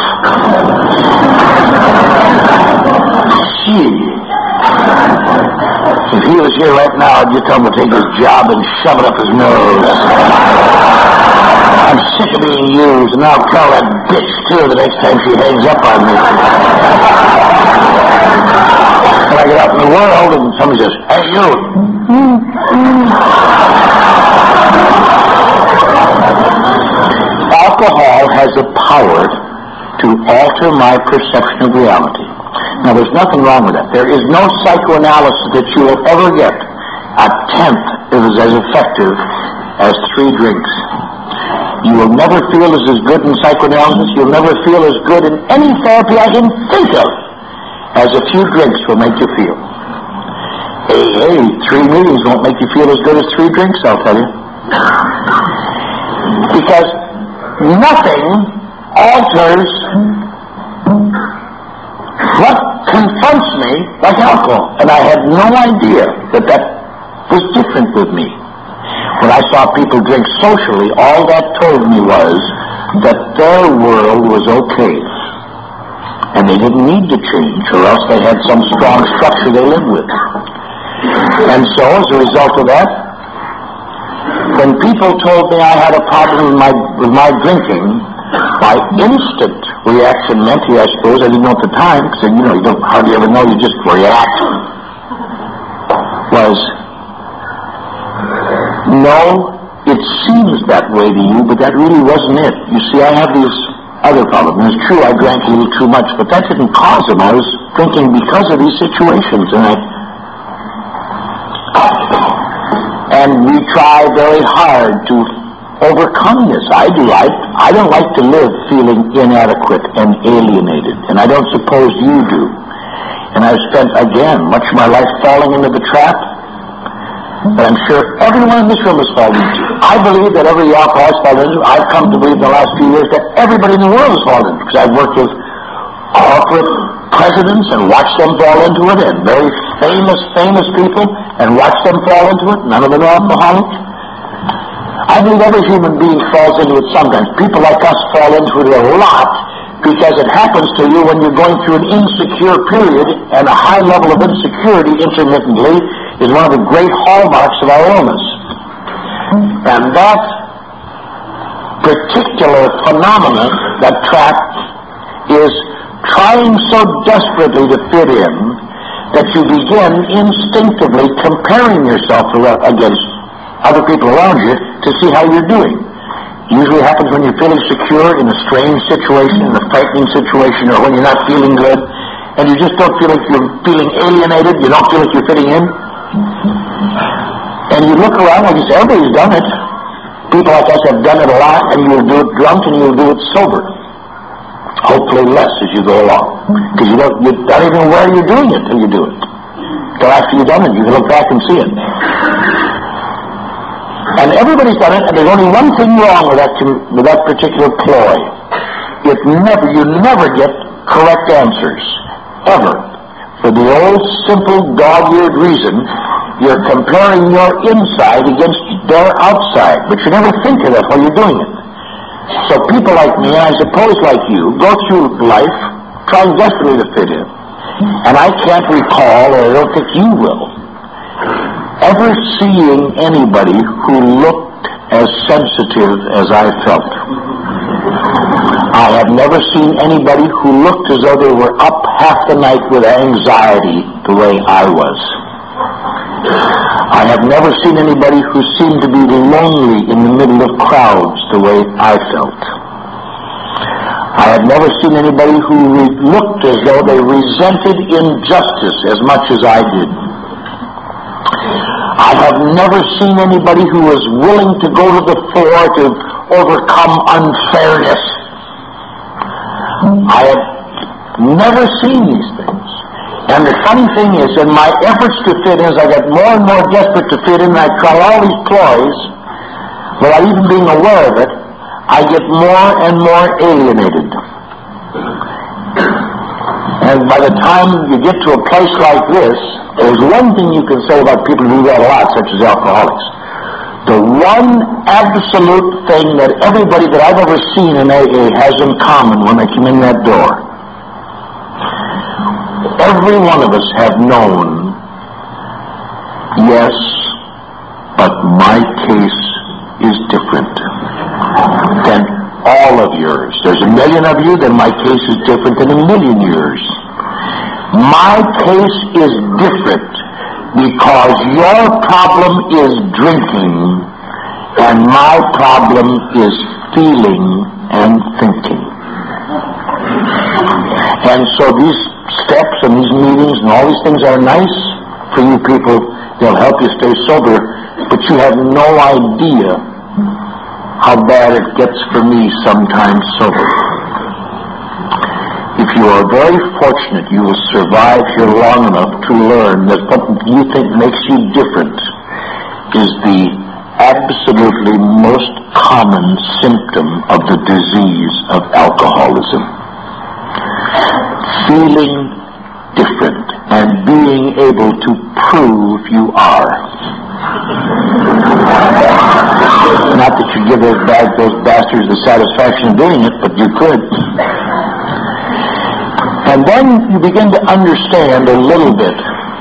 Gee. If he was here right now, I'd just tell him to take his job and shove it up his nose. I'm sick of being used, and I'll tell that bitch, too, the next time she hangs up on me. When I get out in the world, and somebody says, hey, you. Alcohol has the power to alter my perception of reality. Now, there's nothing wrong with that. There is no psychoanalysis that you will ever get a tenth that is as effective as three drinks. You will never feel as, as good in psychoanalysis. You'll never feel as good in any therapy I can think of as a few drinks will make you feel. Hey, hey, three meetings won't make you feel as good as three drinks, I'll tell you. Because nothing alters what confronts me like alcohol. And I had no idea that that was different with me. When I saw people drink socially, all that told me was that their world was okay. And they didn't need to change, or else they had some strong structure they lived with. And so, as a result of that, when people told me I had a problem with my, with my drinking, my instant reaction mentally, I suppose, I didn't know at the time, because, you know, you don't hardly ever know, you just react, was, no, it seems that way to you, but that really wasn't it. You see, I have these other problems. It's true, I drank a little too much, but that didn't cause them. I was drinking because of these situations, and I... And we try very hard to overcome this. I do. I, I don't like to live feeling inadequate and alienated, and I don't suppose you do. And I've spent, again, much of my life falling into the trap that I'm sure everyone in this room has fallen into. I believe that every alcoholic has fallen into. I've come to believe in the last few years that everybody in the world has fallen into, because I've worked with corporate presidents and watched them fall into it, and very famous, famous people, and watched them fall into it. None of them are alcoholics. I believe every human being falls into it sometimes. People like us fall into it a lot because it happens to you when you're going through an insecure period, and a high level of insecurity intermittently is one of the great hallmarks of our illness. And that particular phenomenon, that trap, is trying so desperately to fit in that you begin instinctively comparing yourself against other people around you to see how you're doing. Usually happens when you're feeling secure in a strange situation, in a frightening situation, or when you're not feeling good, and you just don't feel like you're feeling alienated, you don't feel like you're fitting in. And you look around, like you say, everybody's done it. People like us have done it a lot, and you'll do it drunk and you'll do it sober. Hopefully less as you go along. Because you don't, you don't even know where you're doing it till you do it. Till after you've done it, you can look back and see it. And everybody's done it, and there's only one thing wrong with that, with that particular ploy. It never, you never get correct answers. Ever. For the old, simple, dog-eared reason, you're comparing your inside against their outside. But you never think of that while you're doing it. So people like me, and I suppose like you, go through life trying desperately to fit in. And I can't recall, or I don't think you will, ever seeing anybody who looked as sensitive as I felt. I have never seen anybody who looked as though they were up half the night with anxiety the way I was. I have never seen anybody who seemed to be lonely in the middle of crowds the way I felt. I have never seen anybody who re- looked as though they resented injustice as much as I did. I have never seen anybody who was willing to go to the fore to overcome unfairness. I have never seen these things. And the funny thing is, in my efforts to fit in, as I got more and more desperate to fit in, and I try all these ploys, without even being aware of it, I get more and more alienated. And by the time you get to a place like this, there's one thing you can say about people who do that a lot, such as alcoholics. The one absolute thing that everybody that I've ever seen in A A has in common when they come in that door, every one of us have known, yes, but my case is different than all of yours. There's a million of you, then my case is different than a million yours. My case is different because your problem is drinking and my problem is feeling and thinking. And so these steps and these meetings and all these things are nice for you people. They'll help you stay sober, but you have no idea how bad it gets for me sometimes sober. If you are very fortunate, you will survive here long enough to learn that what you think makes you different is the absolutely most common symptom of the disease of alcoholism. Feeling different and being able to prove you are. Not that you give those, bad, those bastards the satisfaction of doing it, but you could. And then you begin to understand a little bit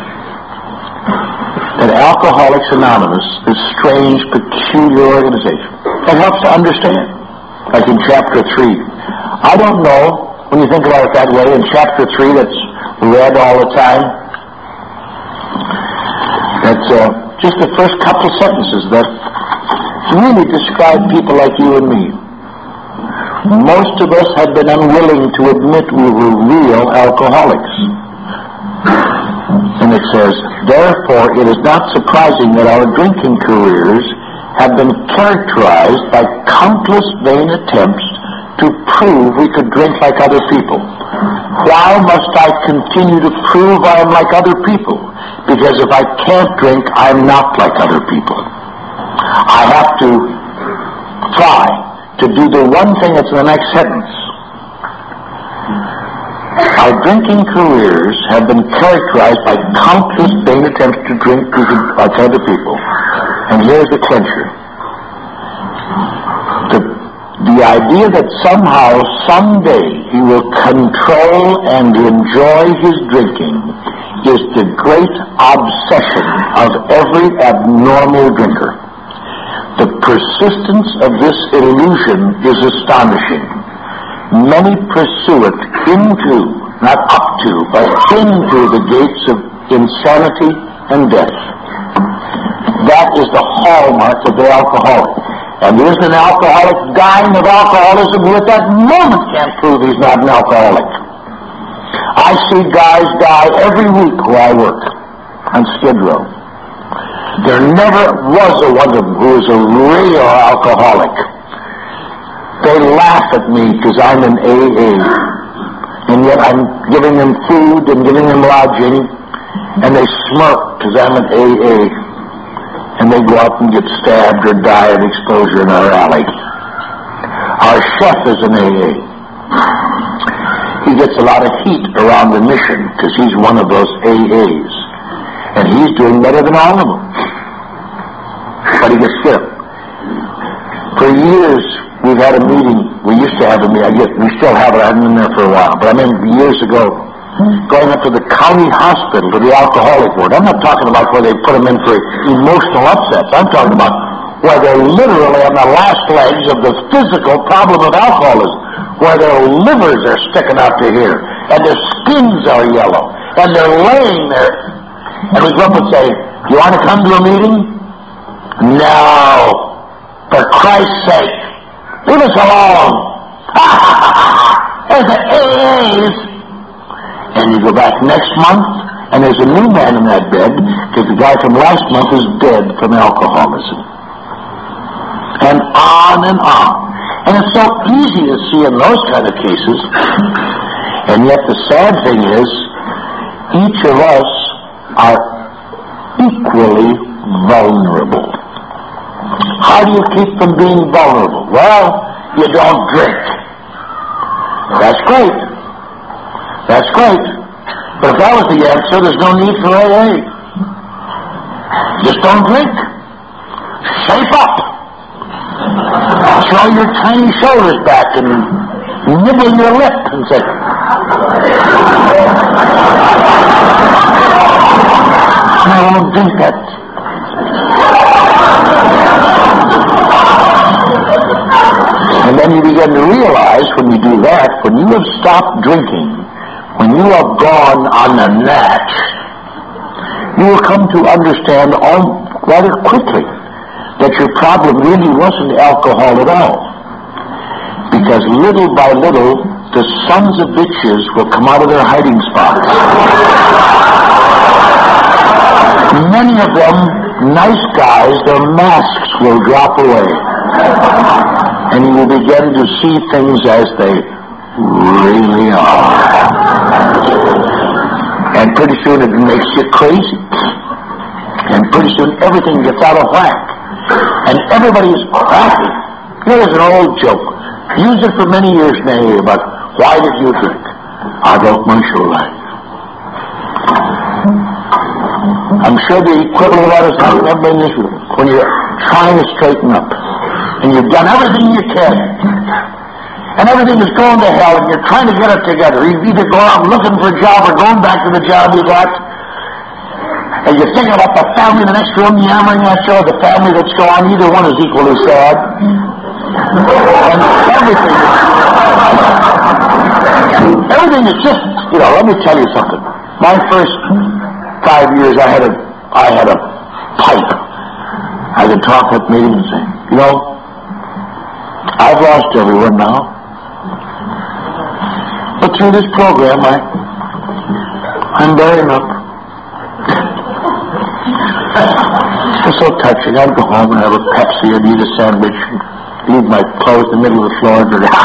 that Alcoholics Anonymous, this strange, peculiar organization, it helps to understand. Like in chapter three. I don't know, when you think about it that way, in chapter three that's read all the time, that's uh, just the first couple sentences that really describe people like you and me. Most of us have been unwilling to admit we were real alcoholics. And it says, therefore, it is not surprising that our drinking careers have been characterized by countless vain attempts to prove we could drink like other people. Why must I continue to prove I am like other people? Because if I can't drink, I'm not like other people. I have to try to do the one thing that's in the next sentence. Our drinking careers have been characterized by countless vain attempts to drink like other people. And here's the clincher. The, the idea that somehow, someday, he will control and enjoy his drinking is the great obsession of every abnormal drinker. The persistence of this illusion is astonishing. Many pursue it into, not up to, but into the gates of insanity and death. That is the hallmark of the alcoholic. And there's an alcoholic dying of alcoholism who at that moment can't prove he's not an alcoholic. I see guys die every week where I work on Skid Row. There never was a one of them who was a real alcoholic. They laugh at me because I'm in A A. And yet I'm giving them food and giving them lodging, and they smirk because I'm in A A. And they go out and get stabbed or die of exposure in our alley. Our chef is in A A. He gets a lot of heat around the mission because he's one of those A As. And he's doing better than all of them. But he gets sick. For years, we've had a meeting. We used to have a meeting. I guess we still have it. I haven't been there for a while. But I mean, years ago, going up to the county hospital, to the alcoholic ward. I'm not talking about where they put them in for emotional upsets. I'm talking about where they're literally on the last legs of the physical problem of alcoholism, where their livers are sticking out to here, and their skins are yellow, and they're laying there. And we go up and say, you want to come to a meeting? No. For Christ's sake, leave us alone. There's the A As. And you go back next month, and there's a new man in that bed, because the guy from last month is dead from alcoholism. And on and on. And it's so easy to see in those kind of cases. And yet the sad thing is, each of us are equally vulnerable. How do you keep from being vulnerable? Well, you don't drink. That's great. That's great. But if that was the answer, there's no need for A A. Just don't drink. Shape up. Throw your tiny shoulders back and nibble your lip and say, I won't drink that. And then you begin to realize when you do that, when you have stopped drinking, when you have gone on the natch, you will come to understand all rather quickly that your problem really wasn't alcohol at all. Because little by little, the sons of bitches will come out of their hiding spots. Many of them, nice guys, their masks will drop away. And you will begin to see things as they really are. And pretty soon it makes you crazy. And pretty soon everything gets out of whack. And everybody is cracking. Here is an old joke. Used it for many years now about why did you drink? I broke my shoulder. I'm sure the equivalent of that is not ever in this room. When you're trying to straighten up. And you've done everything you can. And everything is going to hell, and you're trying to get it together. You either go out looking for a job or going back to the job you got. And you're thinking about the family in the next room yammering at you, or the family that's gone. Either one is equally sad. And everything is, everything is just, you know, let me tell you something. My first five years, I had a, I had a pipe. I could talk at meetings and say, you know, I've lost everyone now. But through this program, I, I'm bearing up. It's so touching. I'd go home and have a Pepsi and eat a sandwich and leave my clothes in the middle of the floor and go,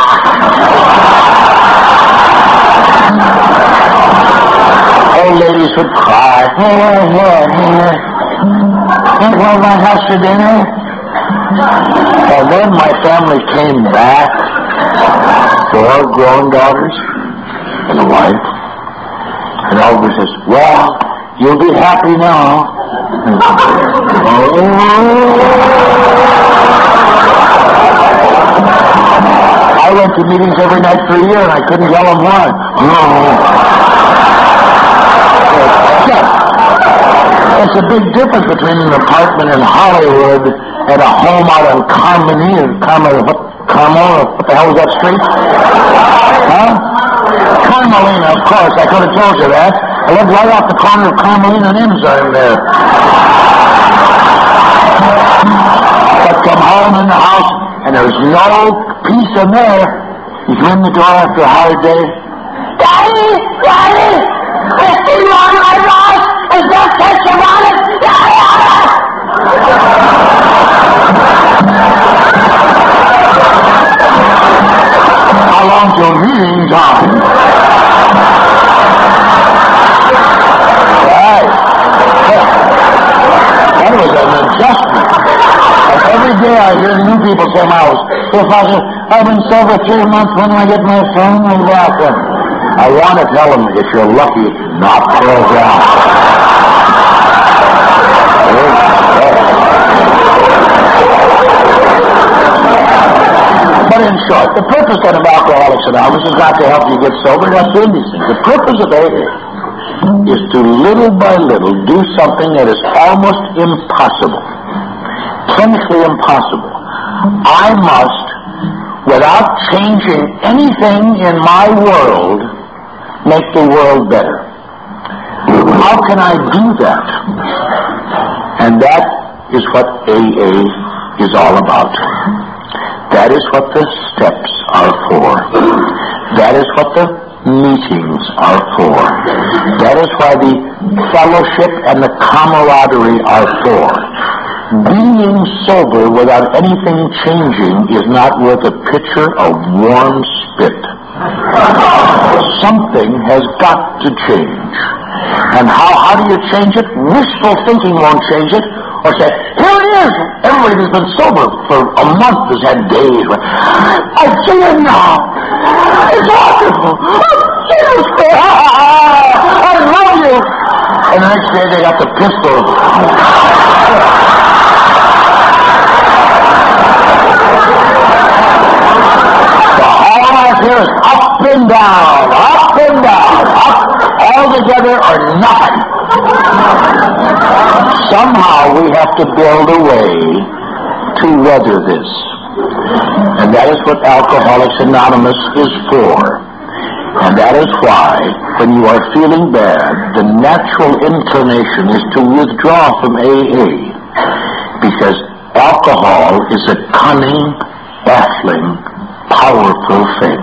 old ladies would cry. Hey, hey, hey, hey. Can't go to my house for dinner? And then my family came back, four grown daughters and a wife, and Albert says, well, you'll be happy now. I went to meetings every night for a year and I couldn't tell them why. It's a big difference between an apartment in Hollywood and a home out on Carmelina, Carmelina, what, Carmel, what the hell is that street? Huh? Carmelina, of course, I could have told you that. I lived right off the corner of Carmelina and Enzyme there. But come home in the house, and there's no peace in there. You come in the door after a hard day. Daddy! Daddy! I see you on my house! There's no ketchup on it! Daddy! house. If I said, I've been sober three months, when do I get my family back? I want to tell them, if you're lucky, not for a while. But in short, the purpose then of Alcoholics Anonymous is not to help you get sober, not doing these things. The purpose of A A is to little by little do something that is almost impossible, clinically impossible. I must, without changing anything in my world, make the world better. How can I do that? And that is what A A is all about. That is what the steps are for. That is what the meetings are for. That is why the fellowship and the camaraderie are for. Being sober without anything changing is not worth a pitcher of warm spit. Something has got to change. And how, how do you change it? Wishful thinking won't change it. Or say, here it is. Everybody who's been sober for a month has had days where, I see it now. It's wonderful. Jesus Christ. I love you. And the next day they got the pistol. All I hear is up and down, up and down, up, all together or nothing. Somehow we have to build a way to weather this. And that is what Alcoholics Anonymous is for. And that is why, when you are feeling bad, the natural inclination is to withdraw from A A. Because alcohol is a cunning, baffling, powerful thing.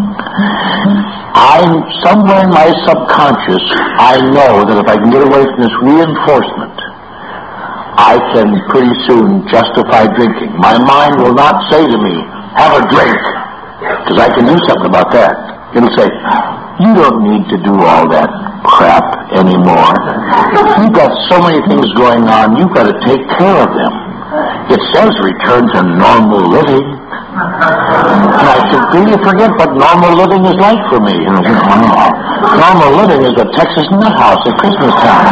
I, somewhere in my subconscious, I know that if I can get away from this reinforcement, I can pretty soon justify drinking. My mind will not say to me, have a drink, because I can do something about that. It'll say, you don't need to do all that crap anymore. You've got so many things going on, you've got to take care of them. It says return to normal living. And I completely forget what normal living is like for me. You know, normal living is a Texas nut house at Christmas time.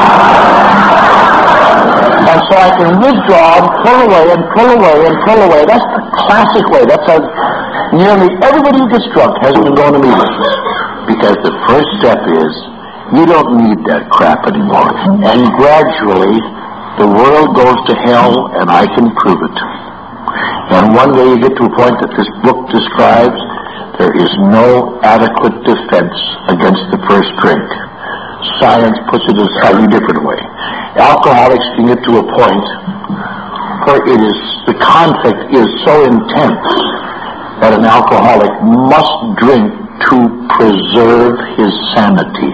And so I can withdraw and pull away and pull away and pull away. That's the classic way. That's how nearly everybody who gets drunk has been going to meetings. Because the first step is, you don't need that crap anymore. And gradually, the world goes to hell, and I can prove it. And one day you get to a point that this book describes, there is no adequate defense against the first drink. Science puts it a slightly different way. Alcoholics can get to a point where it is, the conflict is so intense that an alcoholic must drink to preserve his sanity.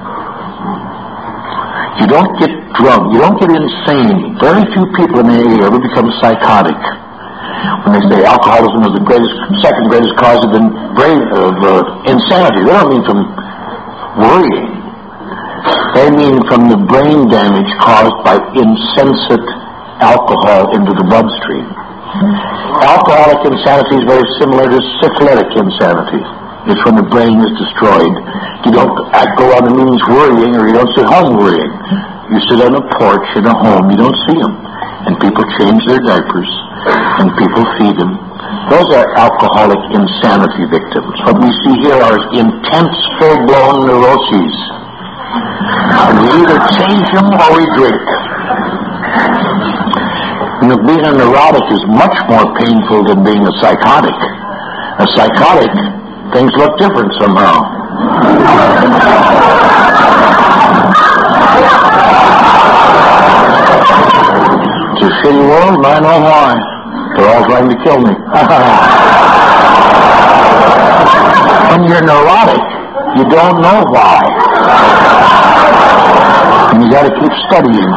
You don't get drunk, you don't get insane. Very few people in A A ever become psychotic. When they say alcoholism is the greatest, second greatest cause of, in, brain, of uh, insanity, they don't mean from worrying. They mean from the brain damage caused by insensate alcohol into the bloodstream. Alcoholic insanity is very similar to syphilitic insanity. It's when the brain is destroyed. You don't go on the means worrying, or you don't sit home worrying. You sit on a porch in a home, you don't see them. And people change their diapers, and people feed them. Those are alcoholic insanity victims. What we see here are intense, full-blown neuroses. And we either change them or we drink. You know, being a neurotic is much more painful than being a psychotic. A psychotic, things look different somehow. It's a shitty world, and I know why. They're all trying to kill me. When you're neurotic, you don't know why. And you got to keep studying.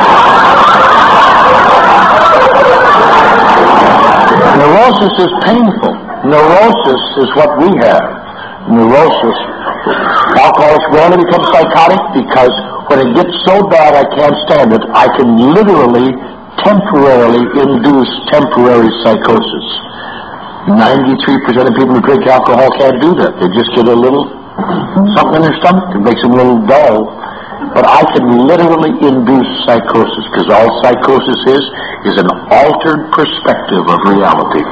Neurosis is painful. Neurosis is what we have. Neurosis. Alcoholics rarely become psychotic because when it gets so bad I can't stand it, I can literally, temporarily induce temporary psychosis. ninety-three percent of people who drink alcohol can't do that. They just get a little something in their stomach that makes them a little dull. But I can literally induce psychosis, because all psychosis is, is an altered perspective of reality.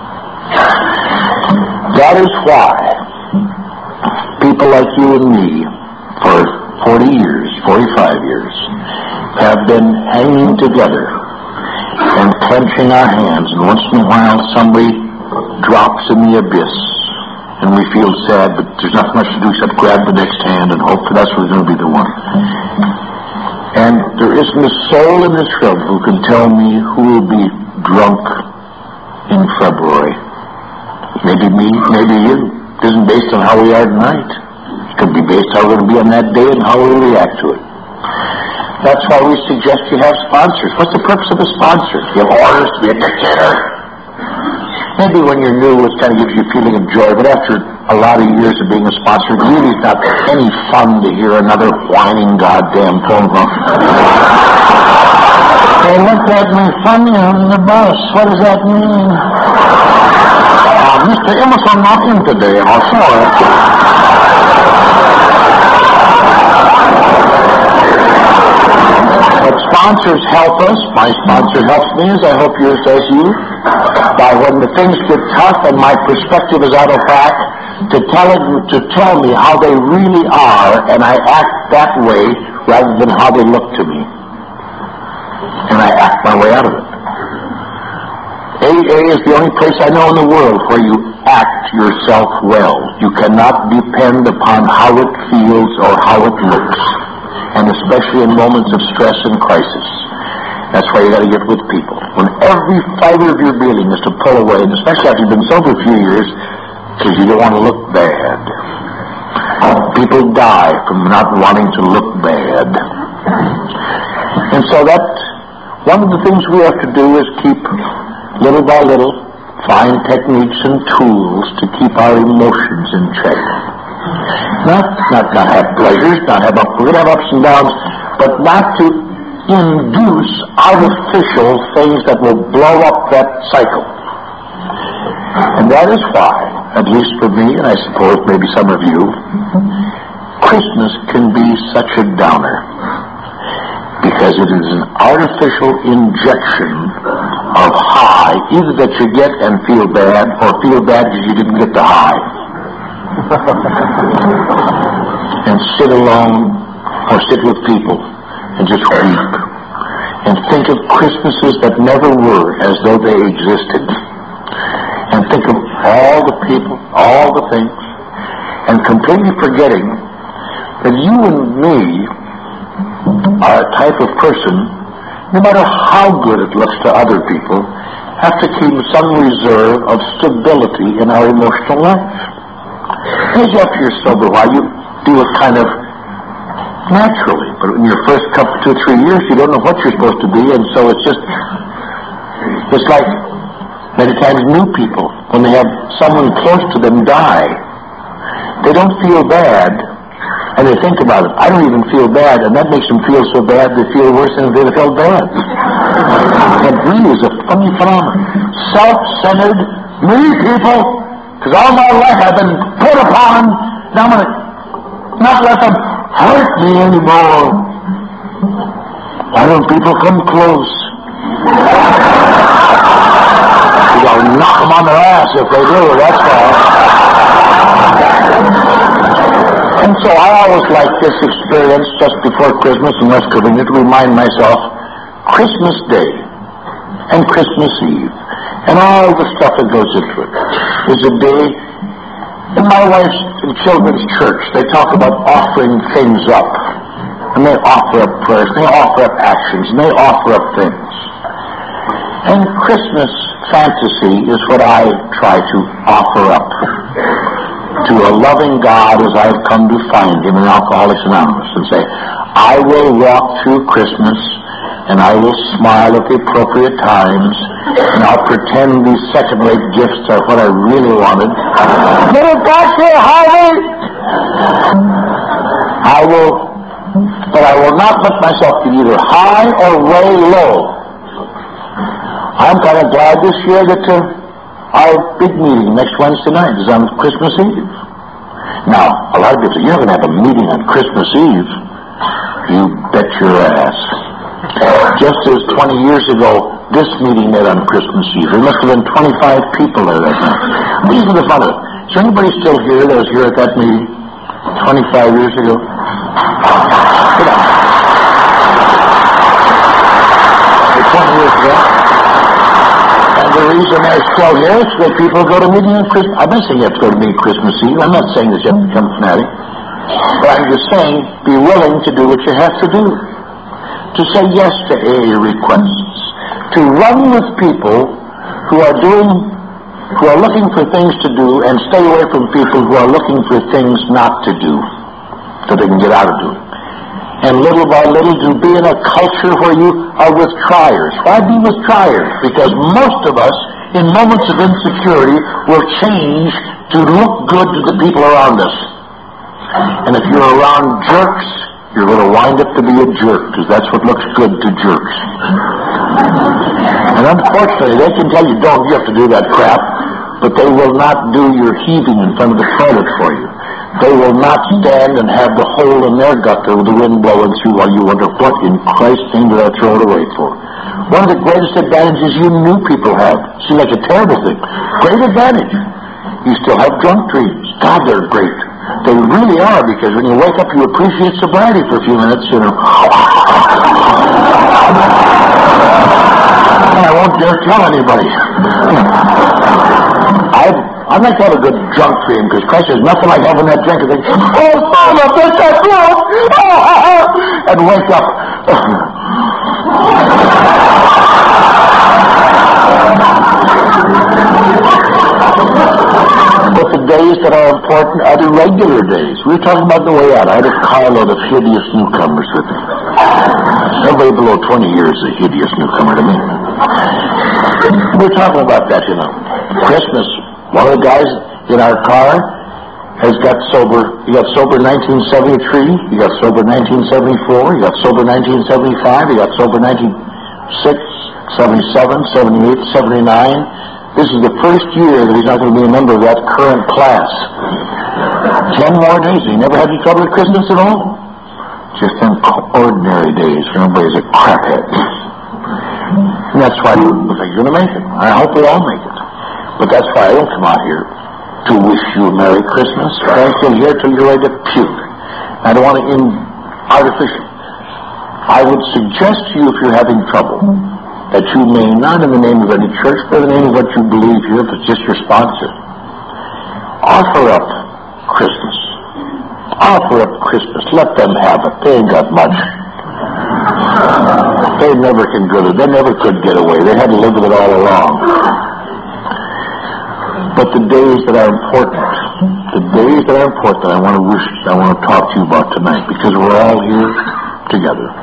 That is why people like you and me, for forty years, forty-five years, have been hanging together and clenching our hands, and once in a while somebody drops in the abyss, and we feel sad, but there's not much to do except grab the next hand and hope that that's what's going to be the one. And there isn't a soul in this room who can tell me who will be drunk in February. Maybe me, maybe you. It isn't based on how we are tonight. It could be based on how we're going to be on that day and how we react to it. That's why we suggest you have sponsors. What's the purpose of a sponsor? You have orders to be a dictator? Maybe when you're new, it kind of gives you a feeling of joy, but after a lot of years of being a sponsor, it really is not any fun to hear another whining goddamn phone call. They looked at me funny on the bus. What does that mean? Uh, Mister Emerson not in today, I'm sorry. But sponsors help us. My sponsor helps me, as I hope yours does you, by when the things get tough and my perspective is out of whack, to tell it, to tell me how they really are, and I act that way rather than how they look to me. And I act my way out of it. A A is the only place I know in the world where you act yourself well. You cannot depend upon how it feels or how it looks, and especially in moments of stress and crisis. That's why you got to get with people. When every fiber of your being is to pull away, and especially after you've been sober a few years, because you don't want to look bad. People die from not wanting to look bad. And so that, one of the things we have to do is keep, little by little, find techniques and tools to keep our emotions in check. Not, not, not have pleasures, not have up, we're going to have ups and downs, but not to induce artificial things that will blow up that cycle. And that is why, at least for me, and I suppose maybe some of you, Christmas can be such a downer, because it is an artificial injection of high, either that you get and feel bad, or feel bad because you didn't get the high. And sit alone, or sit with people, and just weep, and think of Christmases that never were as though they existed, and think of all the people, all the things, and completely forgetting that you and me are a type of person, no matter how good it looks to other people, have to keep some reserve of stability in our emotional life. Maybe after you're sober, while you do it kind of naturally, but in your first couple, two or three years, you don't know what you're supposed to be, and so it's just, it's like many times new people, when they have someone close to them die, they don't feel bad, and they think about it. I don't even feel bad, and that makes them feel so bad they feel worse than if they felt bad. It really is a funny phenomenon. Self-centered, me people, because all my life I've been put upon, now I'm going to not let them hurt me anymore. Why don't people come close? I'll knock them on their ass if they do, that's all. And so I always like this experience just before Christmas and West Covina to remind myself Christmas Day and Christmas Eve and all the stuff that goes into it is a day. In my wife's in children's church, they talk about offering things up. And they offer up prayers, and they offer up actions, and they offer up things. And Christmas fantasy is what I try to offer up to a loving God as I've come to find him in Alcoholics Anonymous, and say, I will walk through Christmas, and I will smile at the appropriate times, and I'll pretend these second-rate gifts are what I really wanted. Get it back here, Harvey! I will, but I will not let myself get either high or way low. I'm kind of glad this year that uh, Our big meeting next Wednesday night is on Christmas Eve. Now, a lot of people say, you're going to have a meeting on Christmas Eve. You bet your ass. Just as twenty years ago, this meeting met on Christmas Eve. There must have been twenty-five people there that night. These are the fun of it. Is there anybody still here that was here at that meeting twenty-five years ago? Sit down. twenty years ago. And the reason they're still here is that people go to meeting on Christmas. I'm not saying you have to go to meeting Christmas Eve. I'm not saying that you have to become a fanatic. But I'm just saying, be willing to do what you have to do. To say yes to A A requests. To run with people who are doing, who are looking for things to do, and stay away from people who are looking for things not to do, so they can get out of doing. And little by little to be in a culture where you are with triers. Why be with triers? Because most of us, in moments of insecurity, will change to look good to the people around us. And if you're around jerks, you're going to wind up to be a jerk, because that's what looks good to jerks. And unfortunately, they can tell you, don't, you have to do that crap, but they will not do your heaving in front of the toilet for you. They will not stand and have the hole in their gutter with the wind blowing through while you wonder, what in Christ's name did I throw it away for? One of the greatest advantages you new people have. Seems like a terrible thing. Great advantage. You still have drunk dreams. God, they're great. They really are, because when you wake up, you appreciate sobriety for a few minutes, you know. And I won't dare tell anybody. I've I'd like to have a good drunk dream, because Christ, there's nothing like having that drink and think, oh, Father, there's that blood! Oh, and wake up. But the days that are important are the regular days. We were talking about the way out. I had a carload of hideous newcomers with me. Everybody below twenty years is a hideous newcomer to me. We were talking about that, you know. Christmas. One of the guys in our car has got sober. He got sober in nineteen seventy-three. He got sober in nineteen seventy-four. He got sober in nineteen seventy-five. He got sober in nineteen seventy-seven, seventy-eight, seventy-nine. This is the first year that he's not going to be a member of that current class. Ten more days. He never had any trouble at Christmas at all. Just them ordinary days when everybody's a crackhead. And that's why I don't think you're going to make it. I hope we all make it. But that's why I don't come out here to wish you a Merry Christmas. I don't come here till you're ready to puke. I don't want to in artificial. I would suggest to you, if you're having trouble, that you may, not in the name of any church, but in the name of what you believe here, if it's just your sponsor, offer up Christmas. Offer up Christmas. Let them have it. They ain't got much. They never can get it. They never could get away. They had to live with it all along. But the days that are important, the days that are important, I want to wish, I want to talk to you about tonight, because we're all here together.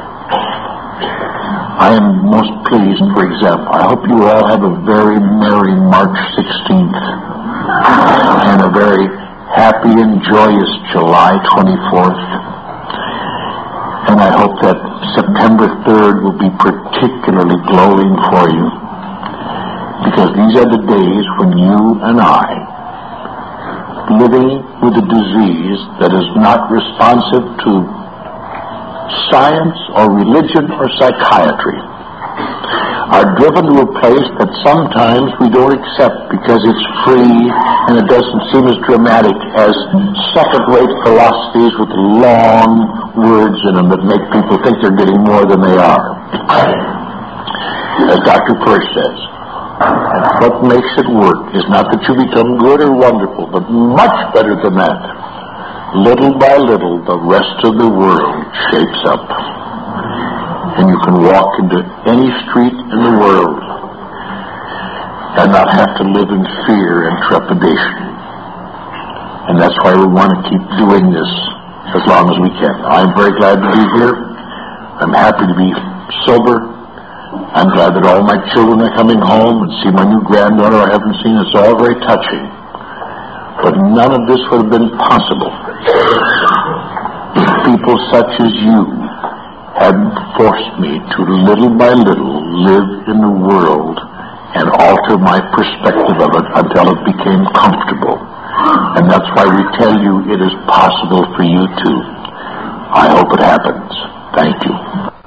I am most pleased, for example, I hope you all have a very merry March sixteenth and a very happy and joyous July twenty-fourth. And I hope that September third will be particularly glowing for you, because these are the days when you and I, living with a disease that is not responsive to science or religion or psychiatry, are driven to a place that sometimes we don't accept because it's free and it doesn't seem as dramatic as second-rate philosophies with long words in them that make people think they're getting more than they are. As Doctor Persh says, what makes it work is not that you become good or wonderful, but much better than that. Little by little, the rest of the world shapes up. And you can walk into any street in the world and not have to live in fear and trepidation. And that's why we want to keep doing this as long as we can. I'm very glad to be here. I'm happy to be sober. I'm glad that all my children are coming home and see my new granddaughter I haven't seen. It's all very touching. But none of this would have been possible if people such as you hadn't forced me to little by little live in the world and alter my perspective of it until it became comfortable. And that's why we tell you it is possible for you too. I hope it happens.